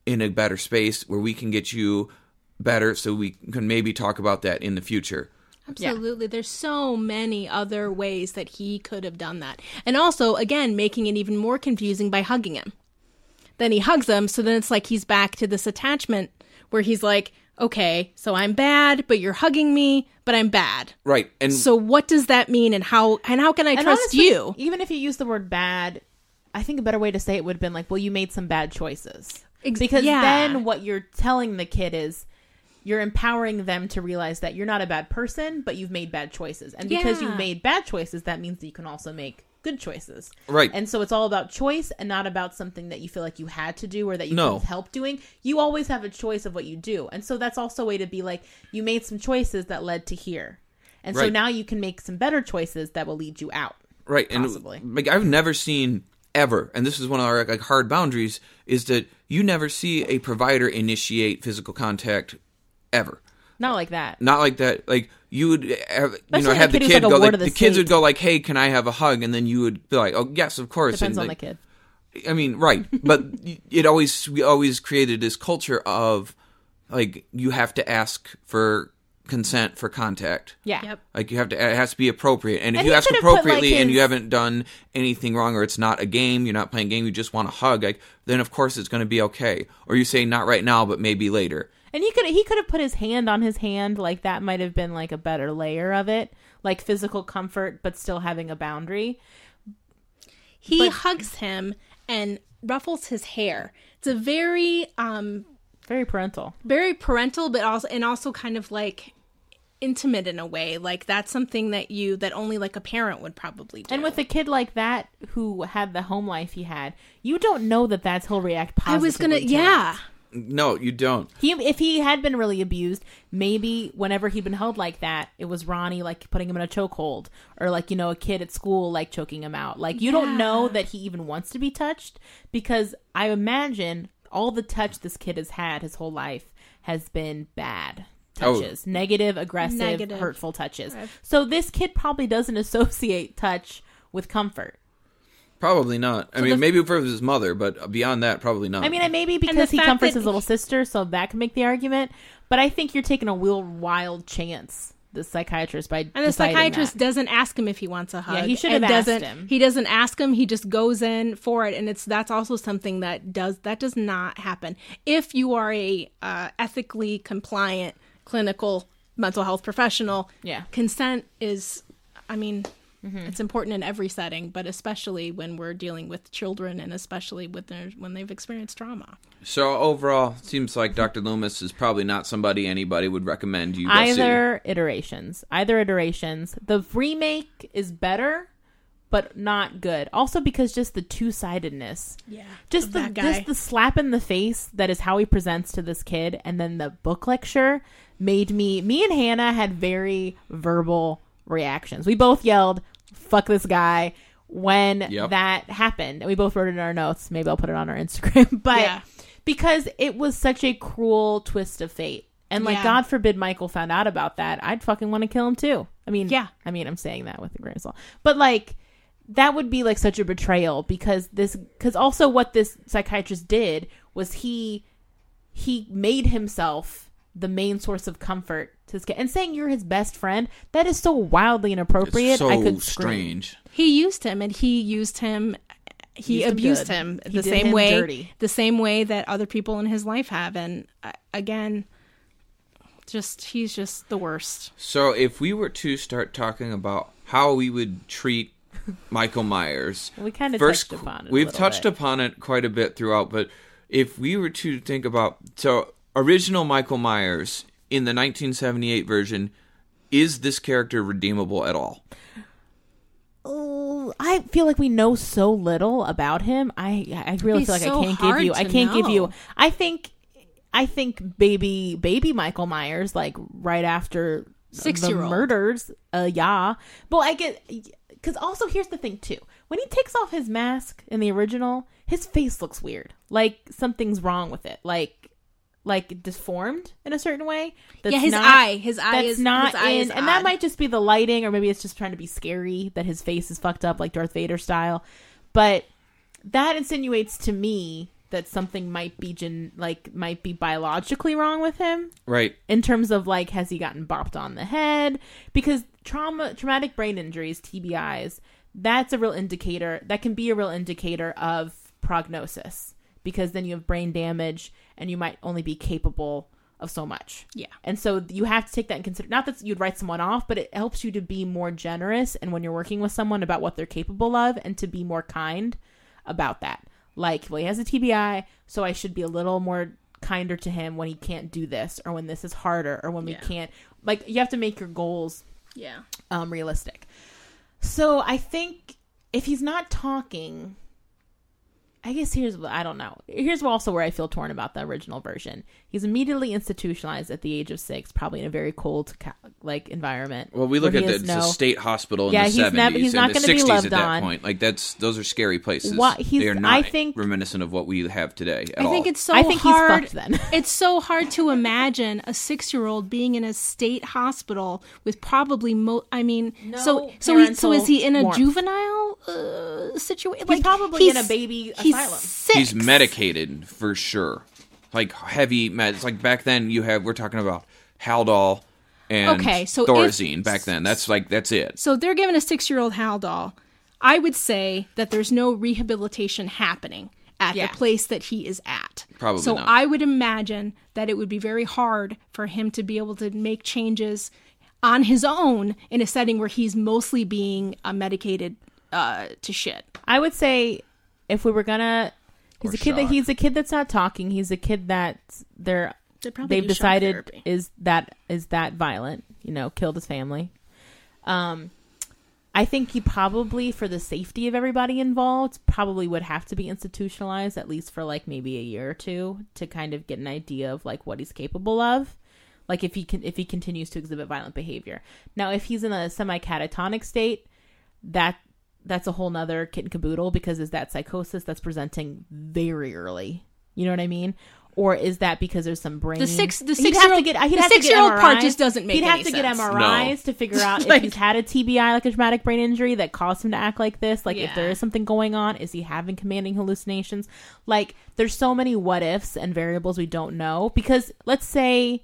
in a better space where we can get you better, so we can maybe talk about that in the future.
Absolutely. There's so many other ways that he could have done that. And also, again, making it even more confusing by hugging him. Then he hugs him, so then it's like he's back to this attachment where he's like, okay, so I'm bad, but you're hugging me, but I'm bad.
Right. And
so what does that mean, and how can I trust
honestly,
you?
Even if you use the word bad, I think a better way to say it would have been like, well, you made some bad choices. Because then what you're telling the kid is you're empowering them to realize that you're not a bad person, but you've made bad choices. And because you've made bad choices, that means that you can also make good choices.
Right.
And so it's all about choice and not about something that you feel like you had to do or that you can help doing. You always have a choice of what you do. And so that's also a way to be like, you made some choices that led to here. And so now you can make some better choices that will lead you out.
Right.
Possibly.
And like, I've never seen ever, and this is one of our like hard boundaries, is that you never see a provider initiate physical contact ever.
Not like that.
Not like that. Like, you would have,
Especially
have the
kid
kid
like
go, like,
the
the kids
state.
would go like, hey, can I have a hug? And then you would be like, oh, yes, of course.
Depends
and,
on
like,
the kid.
I mean, right. But we always created this culture of, like, you have to ask for consent for contact.
Yeah.
Yep.
Like, it has to be appropriate. And if
And
you
he
ask
could have put,
appropriately
like,
and you
his-
haven't done anything wrong, or it's not a game, you're not playing a game, you just want a hug, like, then of course it's going to be okay. Or you say, not right now, but maybe later.
And he could have put his hand on his hand, like that might have been like a better layer of it, like physical comfort, but still having a boundary.
He hugs him and ruffles his hair. It's a very
Very parental.
but also kind of like intimate in a way. Like, that's something that only like a parent would probably do.
And with a kid like that who had the home life he had, you don't know that he'll react positively.
No, you don't.
If he had been really abused, maybe whenever he'd been held like that, it was Ronnie like putting him in a chokehold, or like, a kid at school like choking him out. Like, you don't know that he even wants to be touched, because I imagine all the touch this kid has had his whole life has been bad touches, negative, aggressive, hurtful touches. Right. So this kid probably doesn't associate touch with comfort.
Probably not. I mean, maybe for his mother, but beyond that, probably not.
I mean, maybe because he comforts his little sister, so that can make the argument. But I think you're taking a real wild chance, the psychiatrist, by
and the psychiatrist doesn't ask him if he wants a hug.
Yeah, he should have asked him.
He doesn't ask him. He just goes in for it, and that's also something that does not happen. If you are a ethically compliant clinical mental health professional, consent is, I mean. It's important in every setting, but especially when we're dealing with children, and especially when they've experienced trauma.
So overall, seems like Dr. Loomis is probably not somebody anybody would recommend you go
Either iterations. The remake is better, but not good. Also because just the two-sidedness.
Yeah.
Just the slap in the face that is how he presents to this kid, and then the book lecture made me and Hannah had very verbal reactions. We both yelled, "Fuck this guy," when that happened. And we both wrote it in our notes. Maybe I'll put it on our Instagram. But because it was such a cruel twist of fate. And like, God forbid Michael found out about that, I'd fucking want to kill him too. I mean, I'm saying that with a grain of salt. But like, that would be like such a betrayal, because also what this psychiatrist did was he made himself the main source of comfort to this kid. And saying you're his best friend, that is so wildly inappropriate.
It's so
I could
strange.
Scream.
He used him abused him the same way that other people in his life have. And again, he's just the worst.
So if we were to start talking about how we would treat Michael Myers,
we kind of touched upon it.
We've touched upon it quite a bit throughout, but if we were to think about original Michael Myers in the 1978 version, is this character redeemable at all?
Oh, I feel like we know so little about him. I really feel like
so
I can't give you. I think baby Michael Myers, like right after
6-year-old
the murders, But I get, because also here's the thing too. When he takes off his mask in the original, his face looks weird. Like something's wrong with it. Like deformed in a certain way.
His eye is
not in, and that
odd.
might just be the lighting, or maybe it's just trying to be scary that his face is fucked up like Darth Vader style. But that insinuates to me that something might be biologically wrong with him.
Right.
In terms of like, has he gotten bopped on the head? Because traumatic brain injuries, TBIs, that's a real indicator. That can be a real indicator of prognosis, because then you have brain damage and you might only be capable of so much.
Yeah.
And so you have to take that in consideration. Not that you'd write someone off, but it helps you to be more generous and when you're working with someone about what they're capable of, and to be more kind about that. Like, well, he has a TBI, so I should be a little more kinder to him when he can't do this, or when this is harder, or when we can't. Like, you have to make your goals realistic. So I think if he's not talking, I guess I don't know. Here's also where I feel torn about the original version. He's immediately institutionalized at the age of 6, probably in a very cold, environment.
Well, we look at it's a state hospital in the 70s
he's not
and the
gonna be
60s
loved
at that
on.
point. Like, those are scary places. They are not reminiscent of what we have today at all.
I think it's so
I think
hard.
He's fucked then.
It's so hard to imagine a 6-year-old being in a state hospital with probably so is he in a
warmth.
juvenile situation?
He's probably in a baby asylum.
6.
He's medicated for sure. Like heavy meds. Like back then we're talking about Haldol and Thorazine back then. That's it.
So they're giving a 6-year-old Haldol. I would say that there's no rehabilitation happening at the place that he is at.
Probably
so
not.
I would imagine that it would be very hard for him to be able to make changes on his own in a setting where he's mostly being medicated to shit.
I would say if we were gonna, he's a kid that's not talking. He's a kid that they've decided is that violent. Killed his family. I think he probably, for the safety of everybody involved, probably would have to be institutionalized at least for like maybe a year or two to kind of get an idea of like what he's capable of. Like if he continues to exhibit violent behavior. Now, if he's in a semi-catatonic state, that's a whole nother kit and caboodle, because is that psychosis that's presenting very early? You know what I mean? Or is that because there's some brain?
The 6-year-old part just doesn't make any sense.
He'd have to get MRIs to figure out if he's had a TBI, like a traumatic brain injury, that caused him to act like this. Like if there is something going on, is he having commanding hallucinations? Like there's so many what ifs and variables we don't know. Because let's say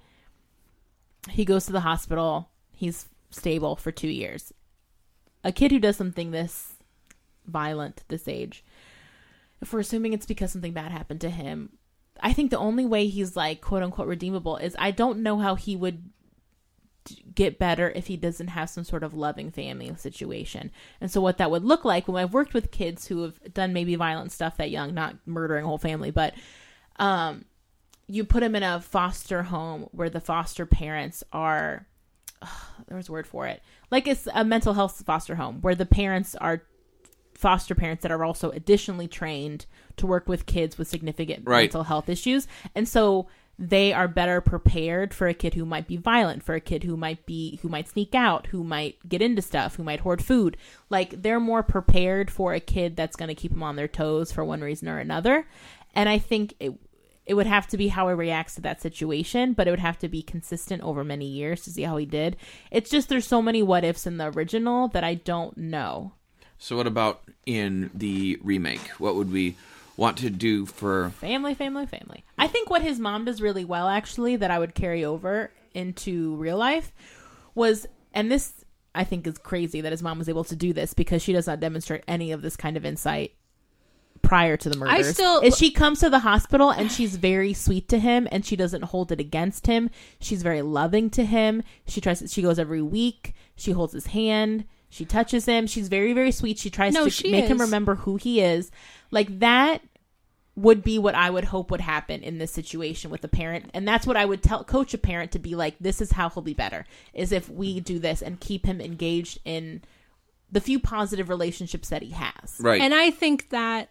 he goes to the hospital, he's stable for 2 years. A kid who does something this violent, this age, if we're assuming it's because something bad happened to him, I think the only way he's like quote unquote redeemable is I don't know how he would get better if he doesn't have some sort of loving family situation. And so what that would look like, when I've worked with kids who have done maybe violent stuff that young, not murdering a whole family, but you put them in a foster home where the foster parents are, there's a word for it, like it's a mental health foster home where the parents are foster parents that are also additionally trained to work with kids with significant mental health issues. And so they are better prepared for a kid who might be violent, for a kid who might sneak out, who might get into stuff, who might hoard food. Like they're more prepared for a kid that's going to keep them on their toes for one reason or another. And I think it would have to be how he reacts to that situation, but it would have to be consistent over many years to see how he did. It's just there's so many what ifs in the original that I don't know.
So what about in the remake? What would we want to do for...
Family. I think what his mom does really well, actually, that I would carry over into real life was, and this I think is crazy that his mom was able to do this because she does not demonstrate any of this kind of insight prior to the murders. Is she comes to the hospital and she's very sweet to him and she doesn't hold it against him. She's very loving to him. She goes every week. She holds his hand. She touches him. She's very, very sweet. She tries to make him remember who he is. Like that would be what I would hope would happen in this situation with the parent. And that's what I would coach a parent to be like, this is how he'll be better, is if we do this and keep him engaged in the few positive relationships that he has.
Right.
And I think that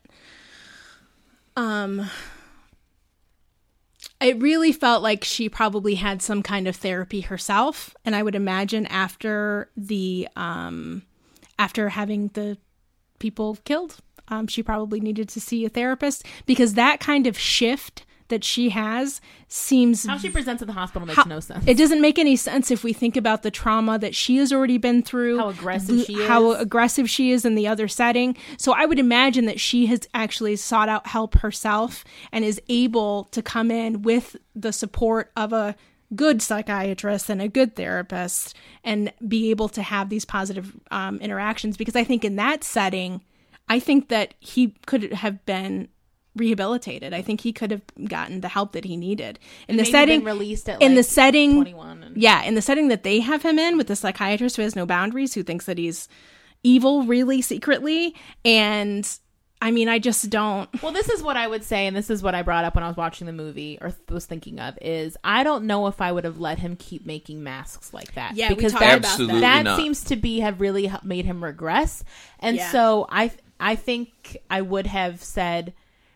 it really felt like she probably had some kind of therapy herself. And I would imagine after having the people killed, she probably needed to see a therapist, because that kind of shift that she has seems...
How she presents at the hospital makes no sense.
It doesn't make any sense if we think about the trauma that she has already been through.
How aggressive she is.
How aggressive she is in the other setting. So I would imagine that she has actually sought out help herself and is able to come in with the support of a good psychiatrist and a good therapist and be able to have these positive interactions. Because I think in that setting, I think that he could have been rehabilitated. I think he could have gotten the help that he needed in the setting.
Released at
in the setting,
21
in the setting that they have him in with the psychiatrist who has no boundaries, who thinks that he's evil, really secretly, and I mean, I just don't.
Well, this is what I would say, and this is what I brought up when I was watching the movie, or was thinking of, is I don't know if I would have let him keep making masks like that.
Yeah,
because
we talked about
Absolutely
that.
That
not.
seems to have really made him regress. And
Yeah.
so I think I would have said,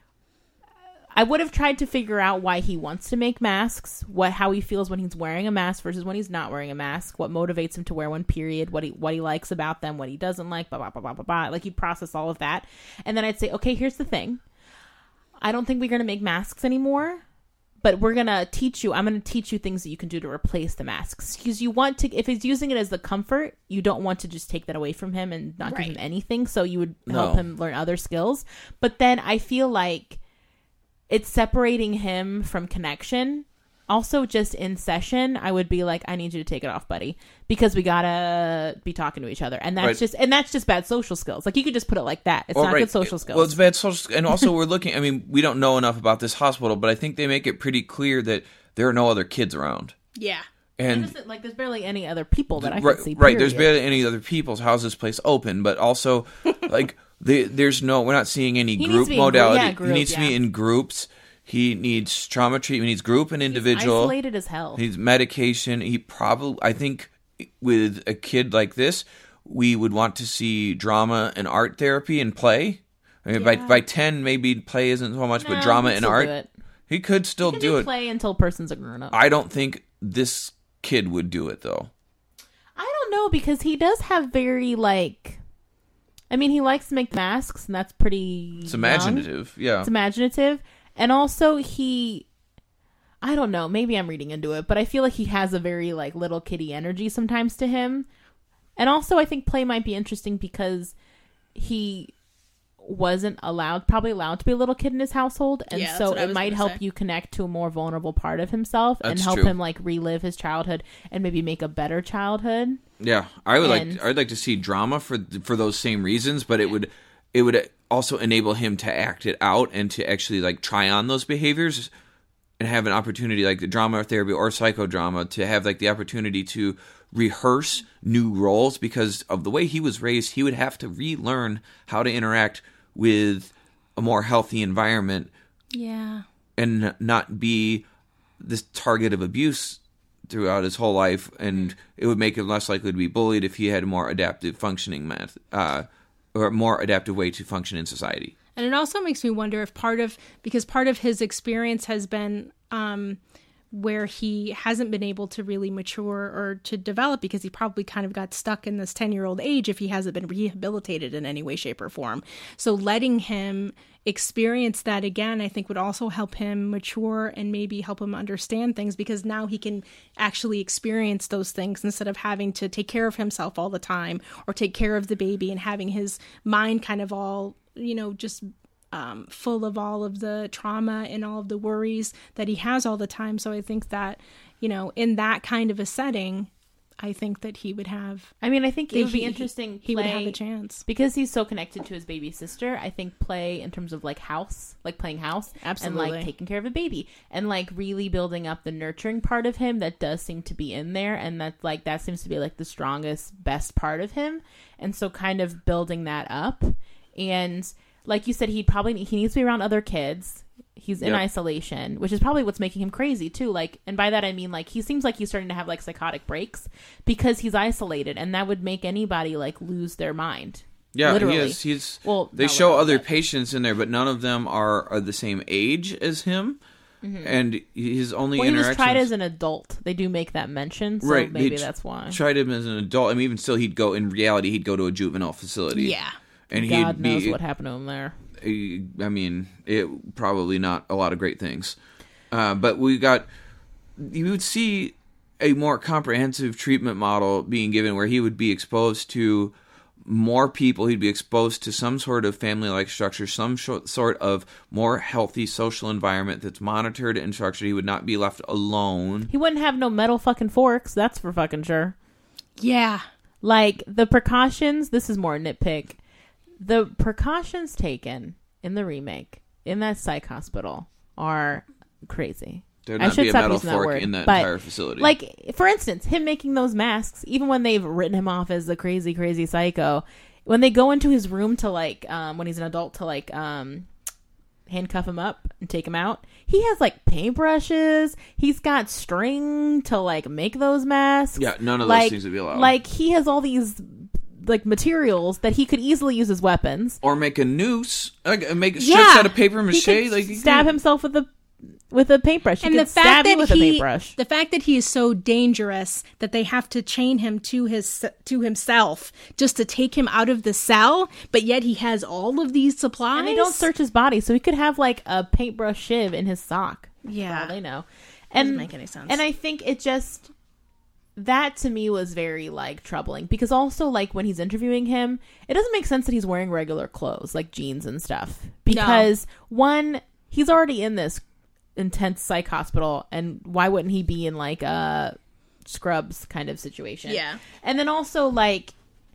I would have tried to figure out why he wants to make masks, how he feels when he's wearing a mask versus when he's not wearing a mask, what motivates him to wear one, period, what he likes about them, what he doesn't like, blah, blah, blah, blah, blah, blah. Like, he'd process all of that. And then I'd say, okay, here's the thing. I don't think we're going to make masks anymore, but I'm going to teach you things that you can do to replace the masks. Because you want to, if he's using it as the comfort, you don't want to just take that away from him and not give him anything. So you would help him learn other skills. But then I feel like it's separating him from connection. Also, just in session, I would be like, I need you to take it off, buddy, because we gotta be talking to each other. And that's just bad social skills. Like, you could just put it like that. It's not good social skills.
Well, it's bad social, and also we're looking, I mean, we don't know enough about this hospital, but I think they make it pretty clear that there are no other kids around.
Yeah.
And
like, there's barely any other people that I
right,
can see.
Right, there's
period.
barely any other people. How's this place open? But also, like, we're not seeing any group modality. He needs to be in groups. He needs trauma treatment. He needs group and individual.
He's isolated as hell.
He needs medication. I think with a kid like this, we would want to see drama and art therapy and play. I mean, by 10, maybe play isn't so much, but drama and art. He could still do it.
Play until person's a grown up.
I don't think this kid would do it, though.
I don't know, because he does have very, like, I mean, he likes to make masks, and that's pretty
It's imaginative. Yeah.
It's imaginative. And also, I don't know, maybe I'm reading into it, but I feel like he has a very, like, little kitty energy sometimes to him. And also, I think play might be interesting because he wasn't probably allowed to be a little kid in his household. And so it might help you connect to a more vulnerable part of himself and help him, like, relive his childhood and maybe make a better childhood.
Yeah, I'd like to see drama for those same reasons, but it would also enable him to act it out and to actually, like, try on those behaviors and have an opportunity, like the drama therapy or psychodrama, to have, like, the opportunity to rehearse new roles, because of the way he was raised, he would have to relearn how to interact with a more healthy environment.
Yeah.
And not be this target of abuse throughout his whole life, and it would make him less likely to be bullied if he had a more adaptive functioning or a more adaptive way to function in society.
And it also makes me wonder if because part of his experience has been where he hasn't been able to really mature or to develop, because he probably kind of got stuck in this 10-year-old age if he hasn't been rehabilitated in any way, shape, or form. So letting him experience that again, I think, would also help him mature and maybe help him understand things, because now he can actually experience those things instead of having to take care of himself all the time or take care of the baby and having his mind kind of all, just full of all of the trauma and all of the worries that he has all the time. So I think that, in that kind of a setting, I think that he would have...
I mean, I think it would be interesting.
He would have a chance.
Because he's so connected to his baby sister, I think play in terms of, like, playing house.
Absolutely.
And, like, taking care of a baby. And, like, really building up the nurturing part of him that does seem to be in there. And that seems to be, like, the strongest, best part of him. And so kind of building that up. And... like you said, he needs to be around other kids. He's in isolation, which is probably what's making him crazy too. Like, and by that I mean, like, he seems like he's starting to have, like, psychotic breaks because he's isolated, and that would make anybody, like, lose their mind.
Yeah,
literally.
he is. They show other patients in there, but none of them are the same age as him. Mm-hmm. And his only interactions... he was tried
as an adult. They do make that mention, so
right,
maybe that's why.
Tried him as an adult. I mean, even still, he'd go to a juvenile facility.
Yeah.
And
God knows what happened to him there.
I mean, it probably not a lot of great things. But you would see a more comprehensive treatment model being given where he would be exposed to more people. He'd be exposed to some sort of family-like structure, some sort of more healthy social environment that's monitored and structured. He would not be left alone.
He wouldn't have no metal fucking forks. That's for fucking sure.
Yeah.
Like, the precautions, this is more nitpick. The precautions taken in the remake in that psych hospital are crazy.
There'd not be a metal fork in that entire facility.
Like, for instance, him making those masks, even when they've written him off as the crazy, crazy psycho, when they go into his room to, like, when he's an adult to, like, handcuff him up and take him out, he has, like, paintbrushes. He's got string to, like, make those masks.
Yeah, none of those things would be allowed.
Like, he has all these, like, materials that he could easily use as weapons.
Or make a noose. Make strips out of paper mache.
He could stab himself with a paintbrush. He could stab you with a paintbrush.
The fact that he is so dangerous that they have to chain him to himself just to take him out of the cell, but yet he has all of these supplies.
And they don't search his body, so he could have like a paintbrush shiv in his sock.
Yeah,
for all they know.
Doesn't make any sense.
And I think it just, that to me was very like troubling, because also like when he's interviewing him, it doesn't make sense that he's wearing regular clothes like jeans and stuff, because one, he's already in this intense psych hospital, and why wouldn't he be in like a Scrubs kind of situation?
Yeah.
And then also like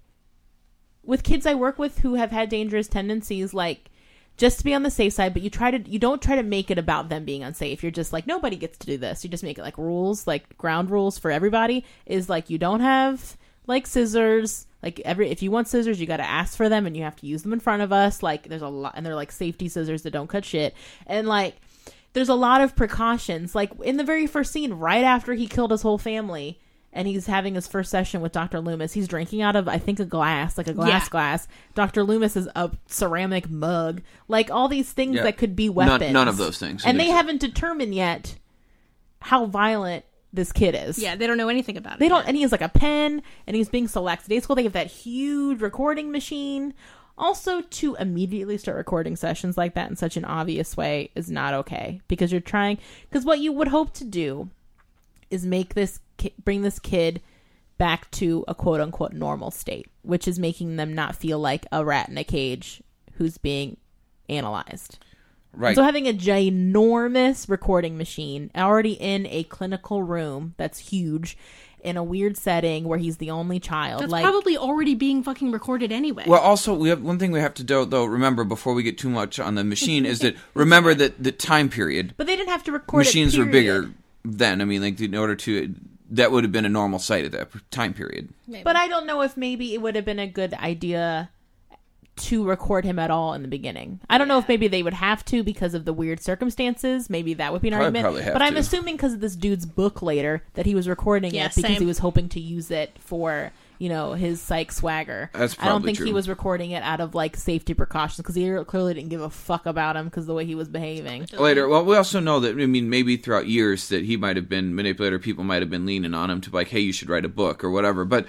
with kids I work with who have had dangerous tendencies, like, just to be on the safe side, but you don't try to make it about them being unsafe. You're just like, nobody gets to do this. You just make it like rules, like ground rules for everybody is like, you don't have like scissors. Like if you want scissors, you got to ask for them and you have to use them in front of us. Like there's a lot, and they're like safety scissors that don't cut shit. And like, there's a lot of precautions. Like in the very first scene, right after he killed his whole family and he's having his first session with Dr. Loomis, he's drinking out of, I think, a glass, like a glass. Dr. Loomis is a ceramic mug. Like all these things that could be weapons.
None of those things.
And they haven't determined yet how violent this kid is.
Yeah, they don't know anything about it.
They don't, and he has like a pen, and he's being so lackadaisical. They have that huge recording machine. Also, to immediately start recording sessions like that in such an obvious way is not okay, because you're trying, because what you would hope to do is bring this kid back to a quote unquote normal state, which is making them not feel like a rat in a cage who's being analyzed.
Right.
So having a ginormous recording machine already in a clinical room that's huge, in a weird setting where he's the only child.
That's probably already being fucking recorded anyway.
Well, also, we have one thing we have to though remember before we get too much on the machine is that remember that the time period.
But they didn't have to record
machines
it,
were bigger then. I mean, like in order to, that would have been a normal site at that time period.
Maybe.
But I don't know if maybe it would have been a good idea to record him at all in the beginning. I don't know if maybe they would have to because of the weird circumstances. Maybe that would be an argument. But I'm assuming because of this dude's book later that he was recording it because he was hoping to use it for, you know, his psych swagger.
That's probably
I don't think
true.
he was recording it out of like safety precautions, because he clearly didn't give a fuck about him because the way he was behaving.
Later, well, we also know that, I mean, maybe throughout years that he might have been manipulated, or people might have been leaning on him to like, hey, you should write a book or whatever. But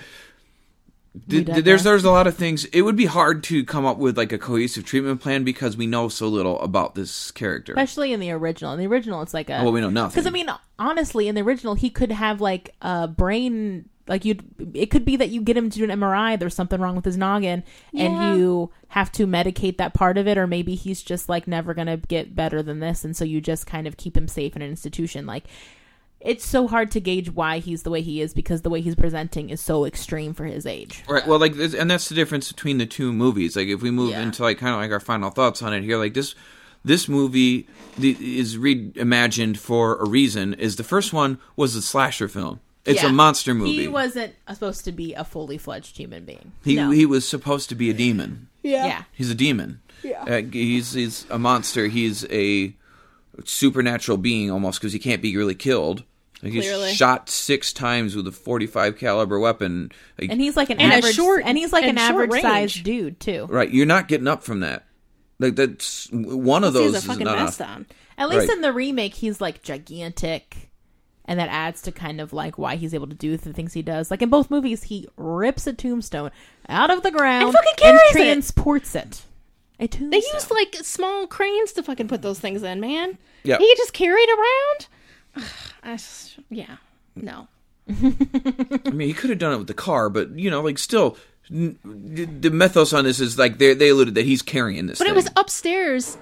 there's a lot of things. It would be hard to come up with like a cohesive treatment plan because we know so little about this character,
especially in the original. In the original, it's like
well, we know nothing.
Because I mean, honestly, in the original, he could have like a brain. Like it could be that you get him to do an MRI. There's something wrong with his noggin, and you have to medicate that part of it, or maybe he's just like never gonna get better than this, and so you just kind of keep him safe in an institution. Like, it's so hard to gauge why he's the way he is, because the way he's presenting is so extreme for his age.
Right. Well, like, and that's the difference between the two movies. Like, if we move into like kind of like our final thoughts on it here, like this movie is reimagined for a reason. Is the first one was a slasher film. It's a monster movie.
He wasn't supposed to be a fully fledged human being.
He was supposed to be a demon.
Yeah.
He's a demon.
Yeah.
He's a monster. He's a supernatural being almost, because he can't be really killed. Like, he's shot 6 times with a .45 caliber weapon. Like,
and he's like an average sized dude too.
Right. You're not getting up from that. Like, that's one of those.
He's a fucking vest on.
At least in the remake, he's like gigantic. And that adds to kind of like why he's able to do the things he does. Like in both movies, he rips a tombstone out of the ground
and fucking carries
transports it. A tombstone.
They used like small cranes to fucking put those things in, man.
Yeah.
He just carried around. No.
I mean, he could have done it with the car, but like still, the mythos on this is like they alluded that he's carrying this.
But
thing.
it was upstairs.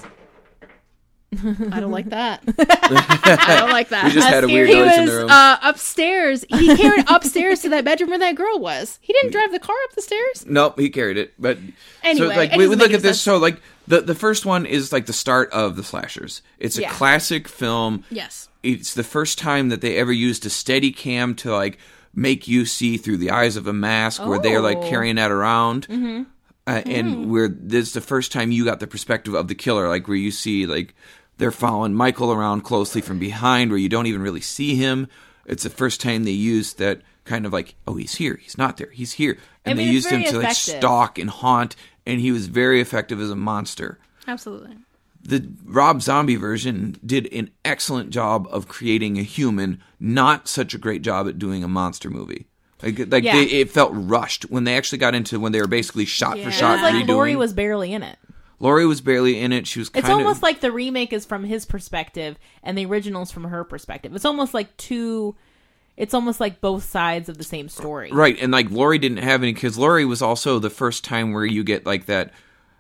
I don't like that. I don't like that.
We just had a weird
He
noise in
was
the room.
upstairs. He carried upstairs to that bedroom where that girl was. He didn't drive the car up the stairs.
Nope, he carried it. But
Anyway,
so like
it
we
doesn't
look
make
at this.
sense.
So like the first one is like the start of the slashers. It's a
Yeah.
classic film.
Yes.
It's the first time that they ever used a steady cam to like make you see through the eyes of a mask, where they are like
Oh.
carrying that around. And where this is the first time you got the perspective of the killer, like where you see like they're following Michael around closely from behind, where you don't even really see him. It's the first time they used that kind of like, oh, he's here, he's not there, he's here, and
I mean,
they
it's
used him
very
to like
effective.
stalk and haunt, and he was very effective as a monster.
Absolutely.
The Rob Zombie version did an excellent job of creating a human, not such a great job at doing a monster movie. Like
Yeah.
it felt rushed when they actually got into when they were basically shot for
Yeah.
It
shot
was like
redoing.
Laurie was barely in it.
Laurie was barely in it. She was kind
It's
of
almost like the remake is from his perspective and the original's from her perspective. It's almost like it's almost like both sides of the same story.
right, and like Laurie didn't have any because Laurie was also the first time where you get like that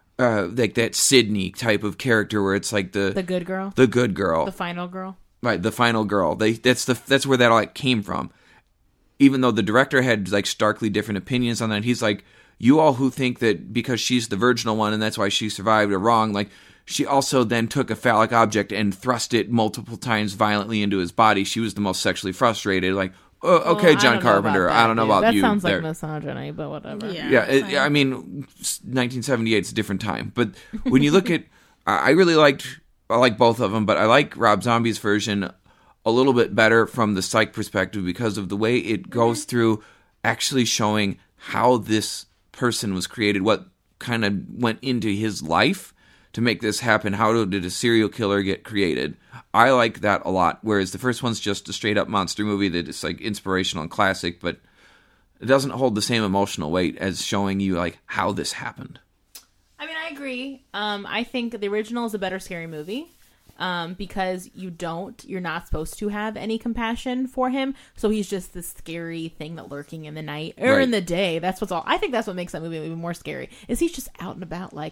Sydney type of character where it's like
The good girl.
the good girl,
The final girl.
right? The final girl. That's where that like came from. Even though the director had like starkly different opinions on that, he's like, you all who think that because she's the virginal one and that's why she survived are wrong. Like she also then took a phallic object and thrust it multiple times violently into his body. She was the most sexually frustrated. Like, oh, okay,
Well, I
John
don't know
Carpenter,
about
I don't know
dude.
about
that
you.
That sounds
there.
like misogyny, but whatever.
Yeah.
Yeah, I mean, 1978 is a different time. But when you look at, I like both of them, but I like Rob Zombie's version a little bit better from the psych perspective because of the way it goes through actually showing how this person was created, what kind of went into his life to make this happen. How did a serial killer get created? I like that a lot, whereas the first one's just a straight-up monster movie that is like inspirational and classic, but it doesn't hold the same emotional weight as showing you like how this happened.
I mean, I agree. I think the original is a better scary movie. Because you're not supposed to have any compassion for him. So he's just this scary thing that lurking in the night or
Right.
in the day. I think that's what makes that movie even more scary is he's just out and about. Like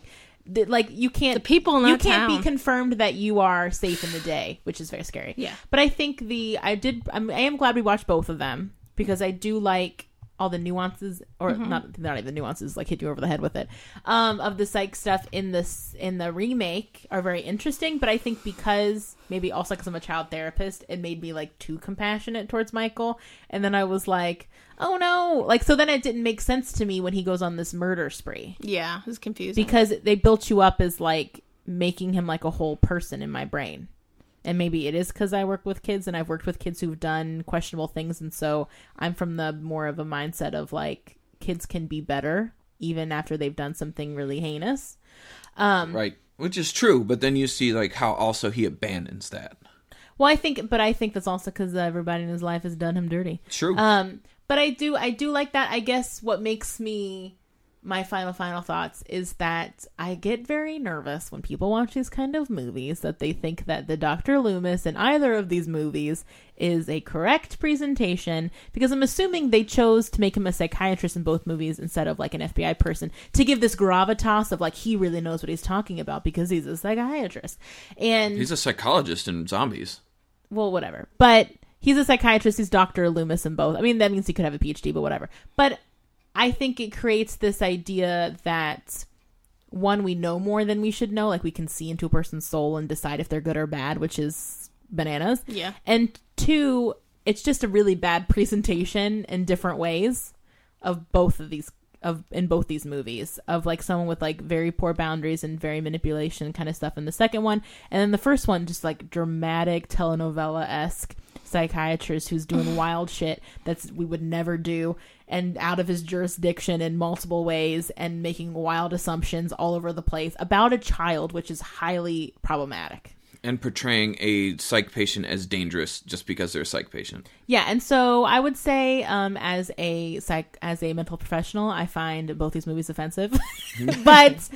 you can't,
The people in
you
that
can't
town.
be confirmed that you are safe in the day, which is very scary.
Yeah.
But I think I am glad we watched both of them because I do like all the nuances, or not even nuances, like hit you over the head with it, of the psych stuff in the remake are very interesting. But I think because maybe also because I'm a child therapist, it made me like too compassionate towards Michael, and then I was like, oh no, like so then it didn't make sense to me when he goes on this murder spree
Yeah, it was confusing.
because they built you up as like making him like a whole person in my brain. And maybe it is because I work with kids and I've worked with kids who've done questionable things. And so I'm from the more of a mindset of like kids can be better even after they've done something really heinous.
Right. Which is true. But then you see like how also he abandons that.
Well, I think that's also because everybody in his life has done him dirty.
True.
But I do like that. I guess what makes me my final thoughts is that I get very nervous when people watch these kind of movies that they think that the Dr. Loomis in either of these movies is a correct presentation, because I'm assuming they chose to make him a psychiatrist in both movies instead of like an FBI person to give this gravitas of like he really knows what he's talking about because he's a psychiatrist. And
He's a psychologist in Zombies.
well, whatever. But he's a psychiatrist. He's Dr. Loomis in both. I mean, that means he could have a PhD, but whatever. But I think it creates this idea that, one, we know more than we should know. Like, we can see into a person's soul and decide if they're good or bad, which is bananas.
Yeah.
And two, it's just a really bad presentation in different ways of both of these, in both these movies, of like someone with like very poor boundaries and very manipulation kind of stuff in the second one. And then the first one, just like dramatic telenovela-esque psychiatrist who's doing wild shit we would never do and out of his jurisdiction in multiple ways and making wild assumptions all over the place about a child, which is highly problematic.
And portraying a psych patient as dangerous just because they're a psych patient.
Yeah, and so I would say, as a mental professional, I find both these movies offensive. but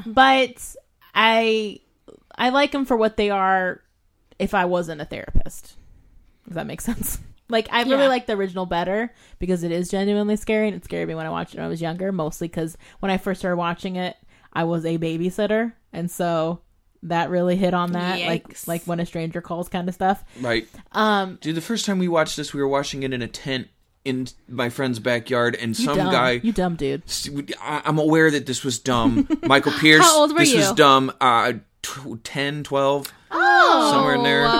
I like them for what they are. If I wasn't a therapist, if that makes sense. Like, I really like the original better because it is genuinely scary, and it scared me when I watched it when I was younger. Mostly because when I first started watching it, I was a babysitter, and so that really hit on that.
Yikes.
like When a Stranger Calls kind of stuff.
Right. Dude, the first time we watched this, we were watching it in a tent in my friend's backyard, and guy...
You dumb dude.
I'm aware that this was dumb. Michael Pierce.
How old were
this
you?
was dumb. 10, 12.
Oh,
somewhere in there.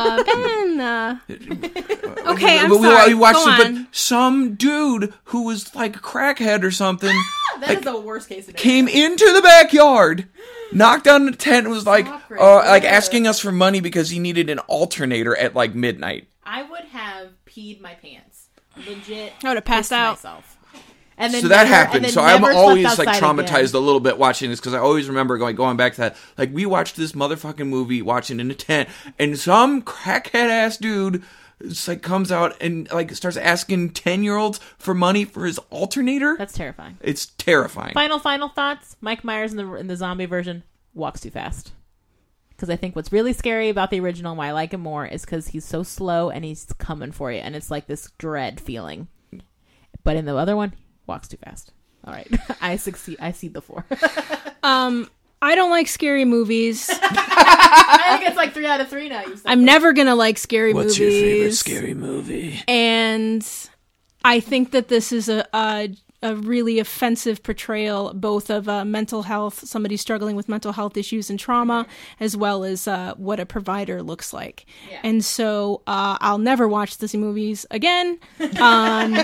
Okay, I'm
but
sorry.
we watched
Go
it,
on.
but some dude who was like a crackhead or something
That is the worst case scenario.
came into the backyard, knocked on the tent, and was like asking us for money because he needed an alternator at like midnight.
I would have peed my pants. Legit.
I would have passed out.
Myself. And then
So that happened. So I'm
never
always
slept
like
outside
traumatized
again.
a little bit watching this because I always remember going back to that. Like, we watched this motherfucking movie, watching in a tent, and some crackhead ass dude just like comes out and like starts asking 10-year-olds for money for his alternator.
That's terrifying.
It's terrifying.
Final thoughts. Mike Myers in the zombie version walks too fast. Because I think what's really scary about the original and why I like him more is because he's so slow and he's coming for you, and it's like this dread feeling. But in the other one, walks too fast. All right, I succeed. I see the 4.
I don't like scary movies.
I think it's like 3 out of 3 now. You said
I'm never gonna like scary movies.
What's your favorite scary movie?
And I think that this is a really offensive portrayal, both of mental health, somebody struggling with mental health issues and trauma, as well as what a provider looks like.
Yeah.
And so I'll never watch these movies again. And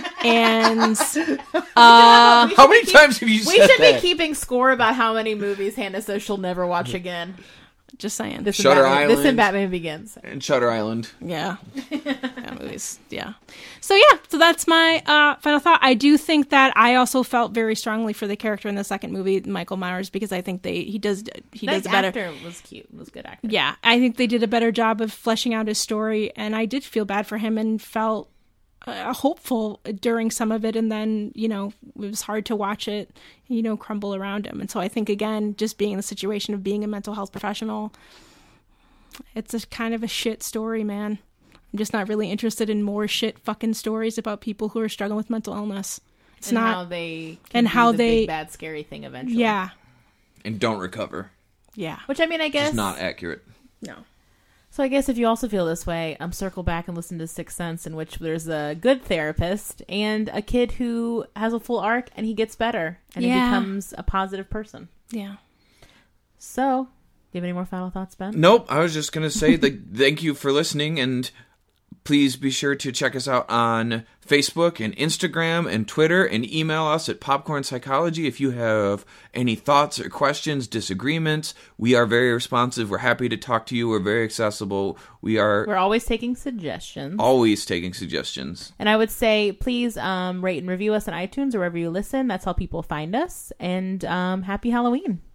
How many times have you
we
said
should
that?
be keeping score about how many movies Hannah says she'll never watch again.
just saying.
This
Shutter
and
Island.
This and Batman Begins.
And Shutter Island.
Yeah. Movies. Yeah. So that's my final thought. I do think that I also felt very strongly for the character in the second movie, Michael Myers, because I think he does a better.
Actor was cute. Was a good actor.
Yeah, I think they did a better job of fleshing out his story, and I did feel bad for him and felt hopeful during some of it, and then it was hard to watch it crumble around him. And so I think, again, just being in the situation of being a mental health professional, it's a kind of a shit story, man. I'm just not really interested in more shit fucking stories about people who are struggling with mental illness. It's not
how they
and how
the
they
big, bad scary thing eventually.
Yeah.
And don't recover.
Yeah.
Which I mean, I guess
It's not accurate.
No.
So I guess if you also feel this way, circle back and listen to Sixth Sense, in which there's a good therapist and a kid who has a full arc and he gets better and he becomes a positive person.
Yeah.
So, do you have any more final thoughts, Ben?
Nope. I was just going to say thank you for listening, and please be sure to check us out on Facebook and Instagram and Twitter, and email us at Popcorn Psychology if you have any thoughts or questions, disagreements. We are very responsive. We're happy to talk to you. We're very accessible.
We're always taking suggestions.
Always taking suggestions.
And I would say, please rate and review us on iTunes or wherever you listen. That's how people find us. And happy Halloween.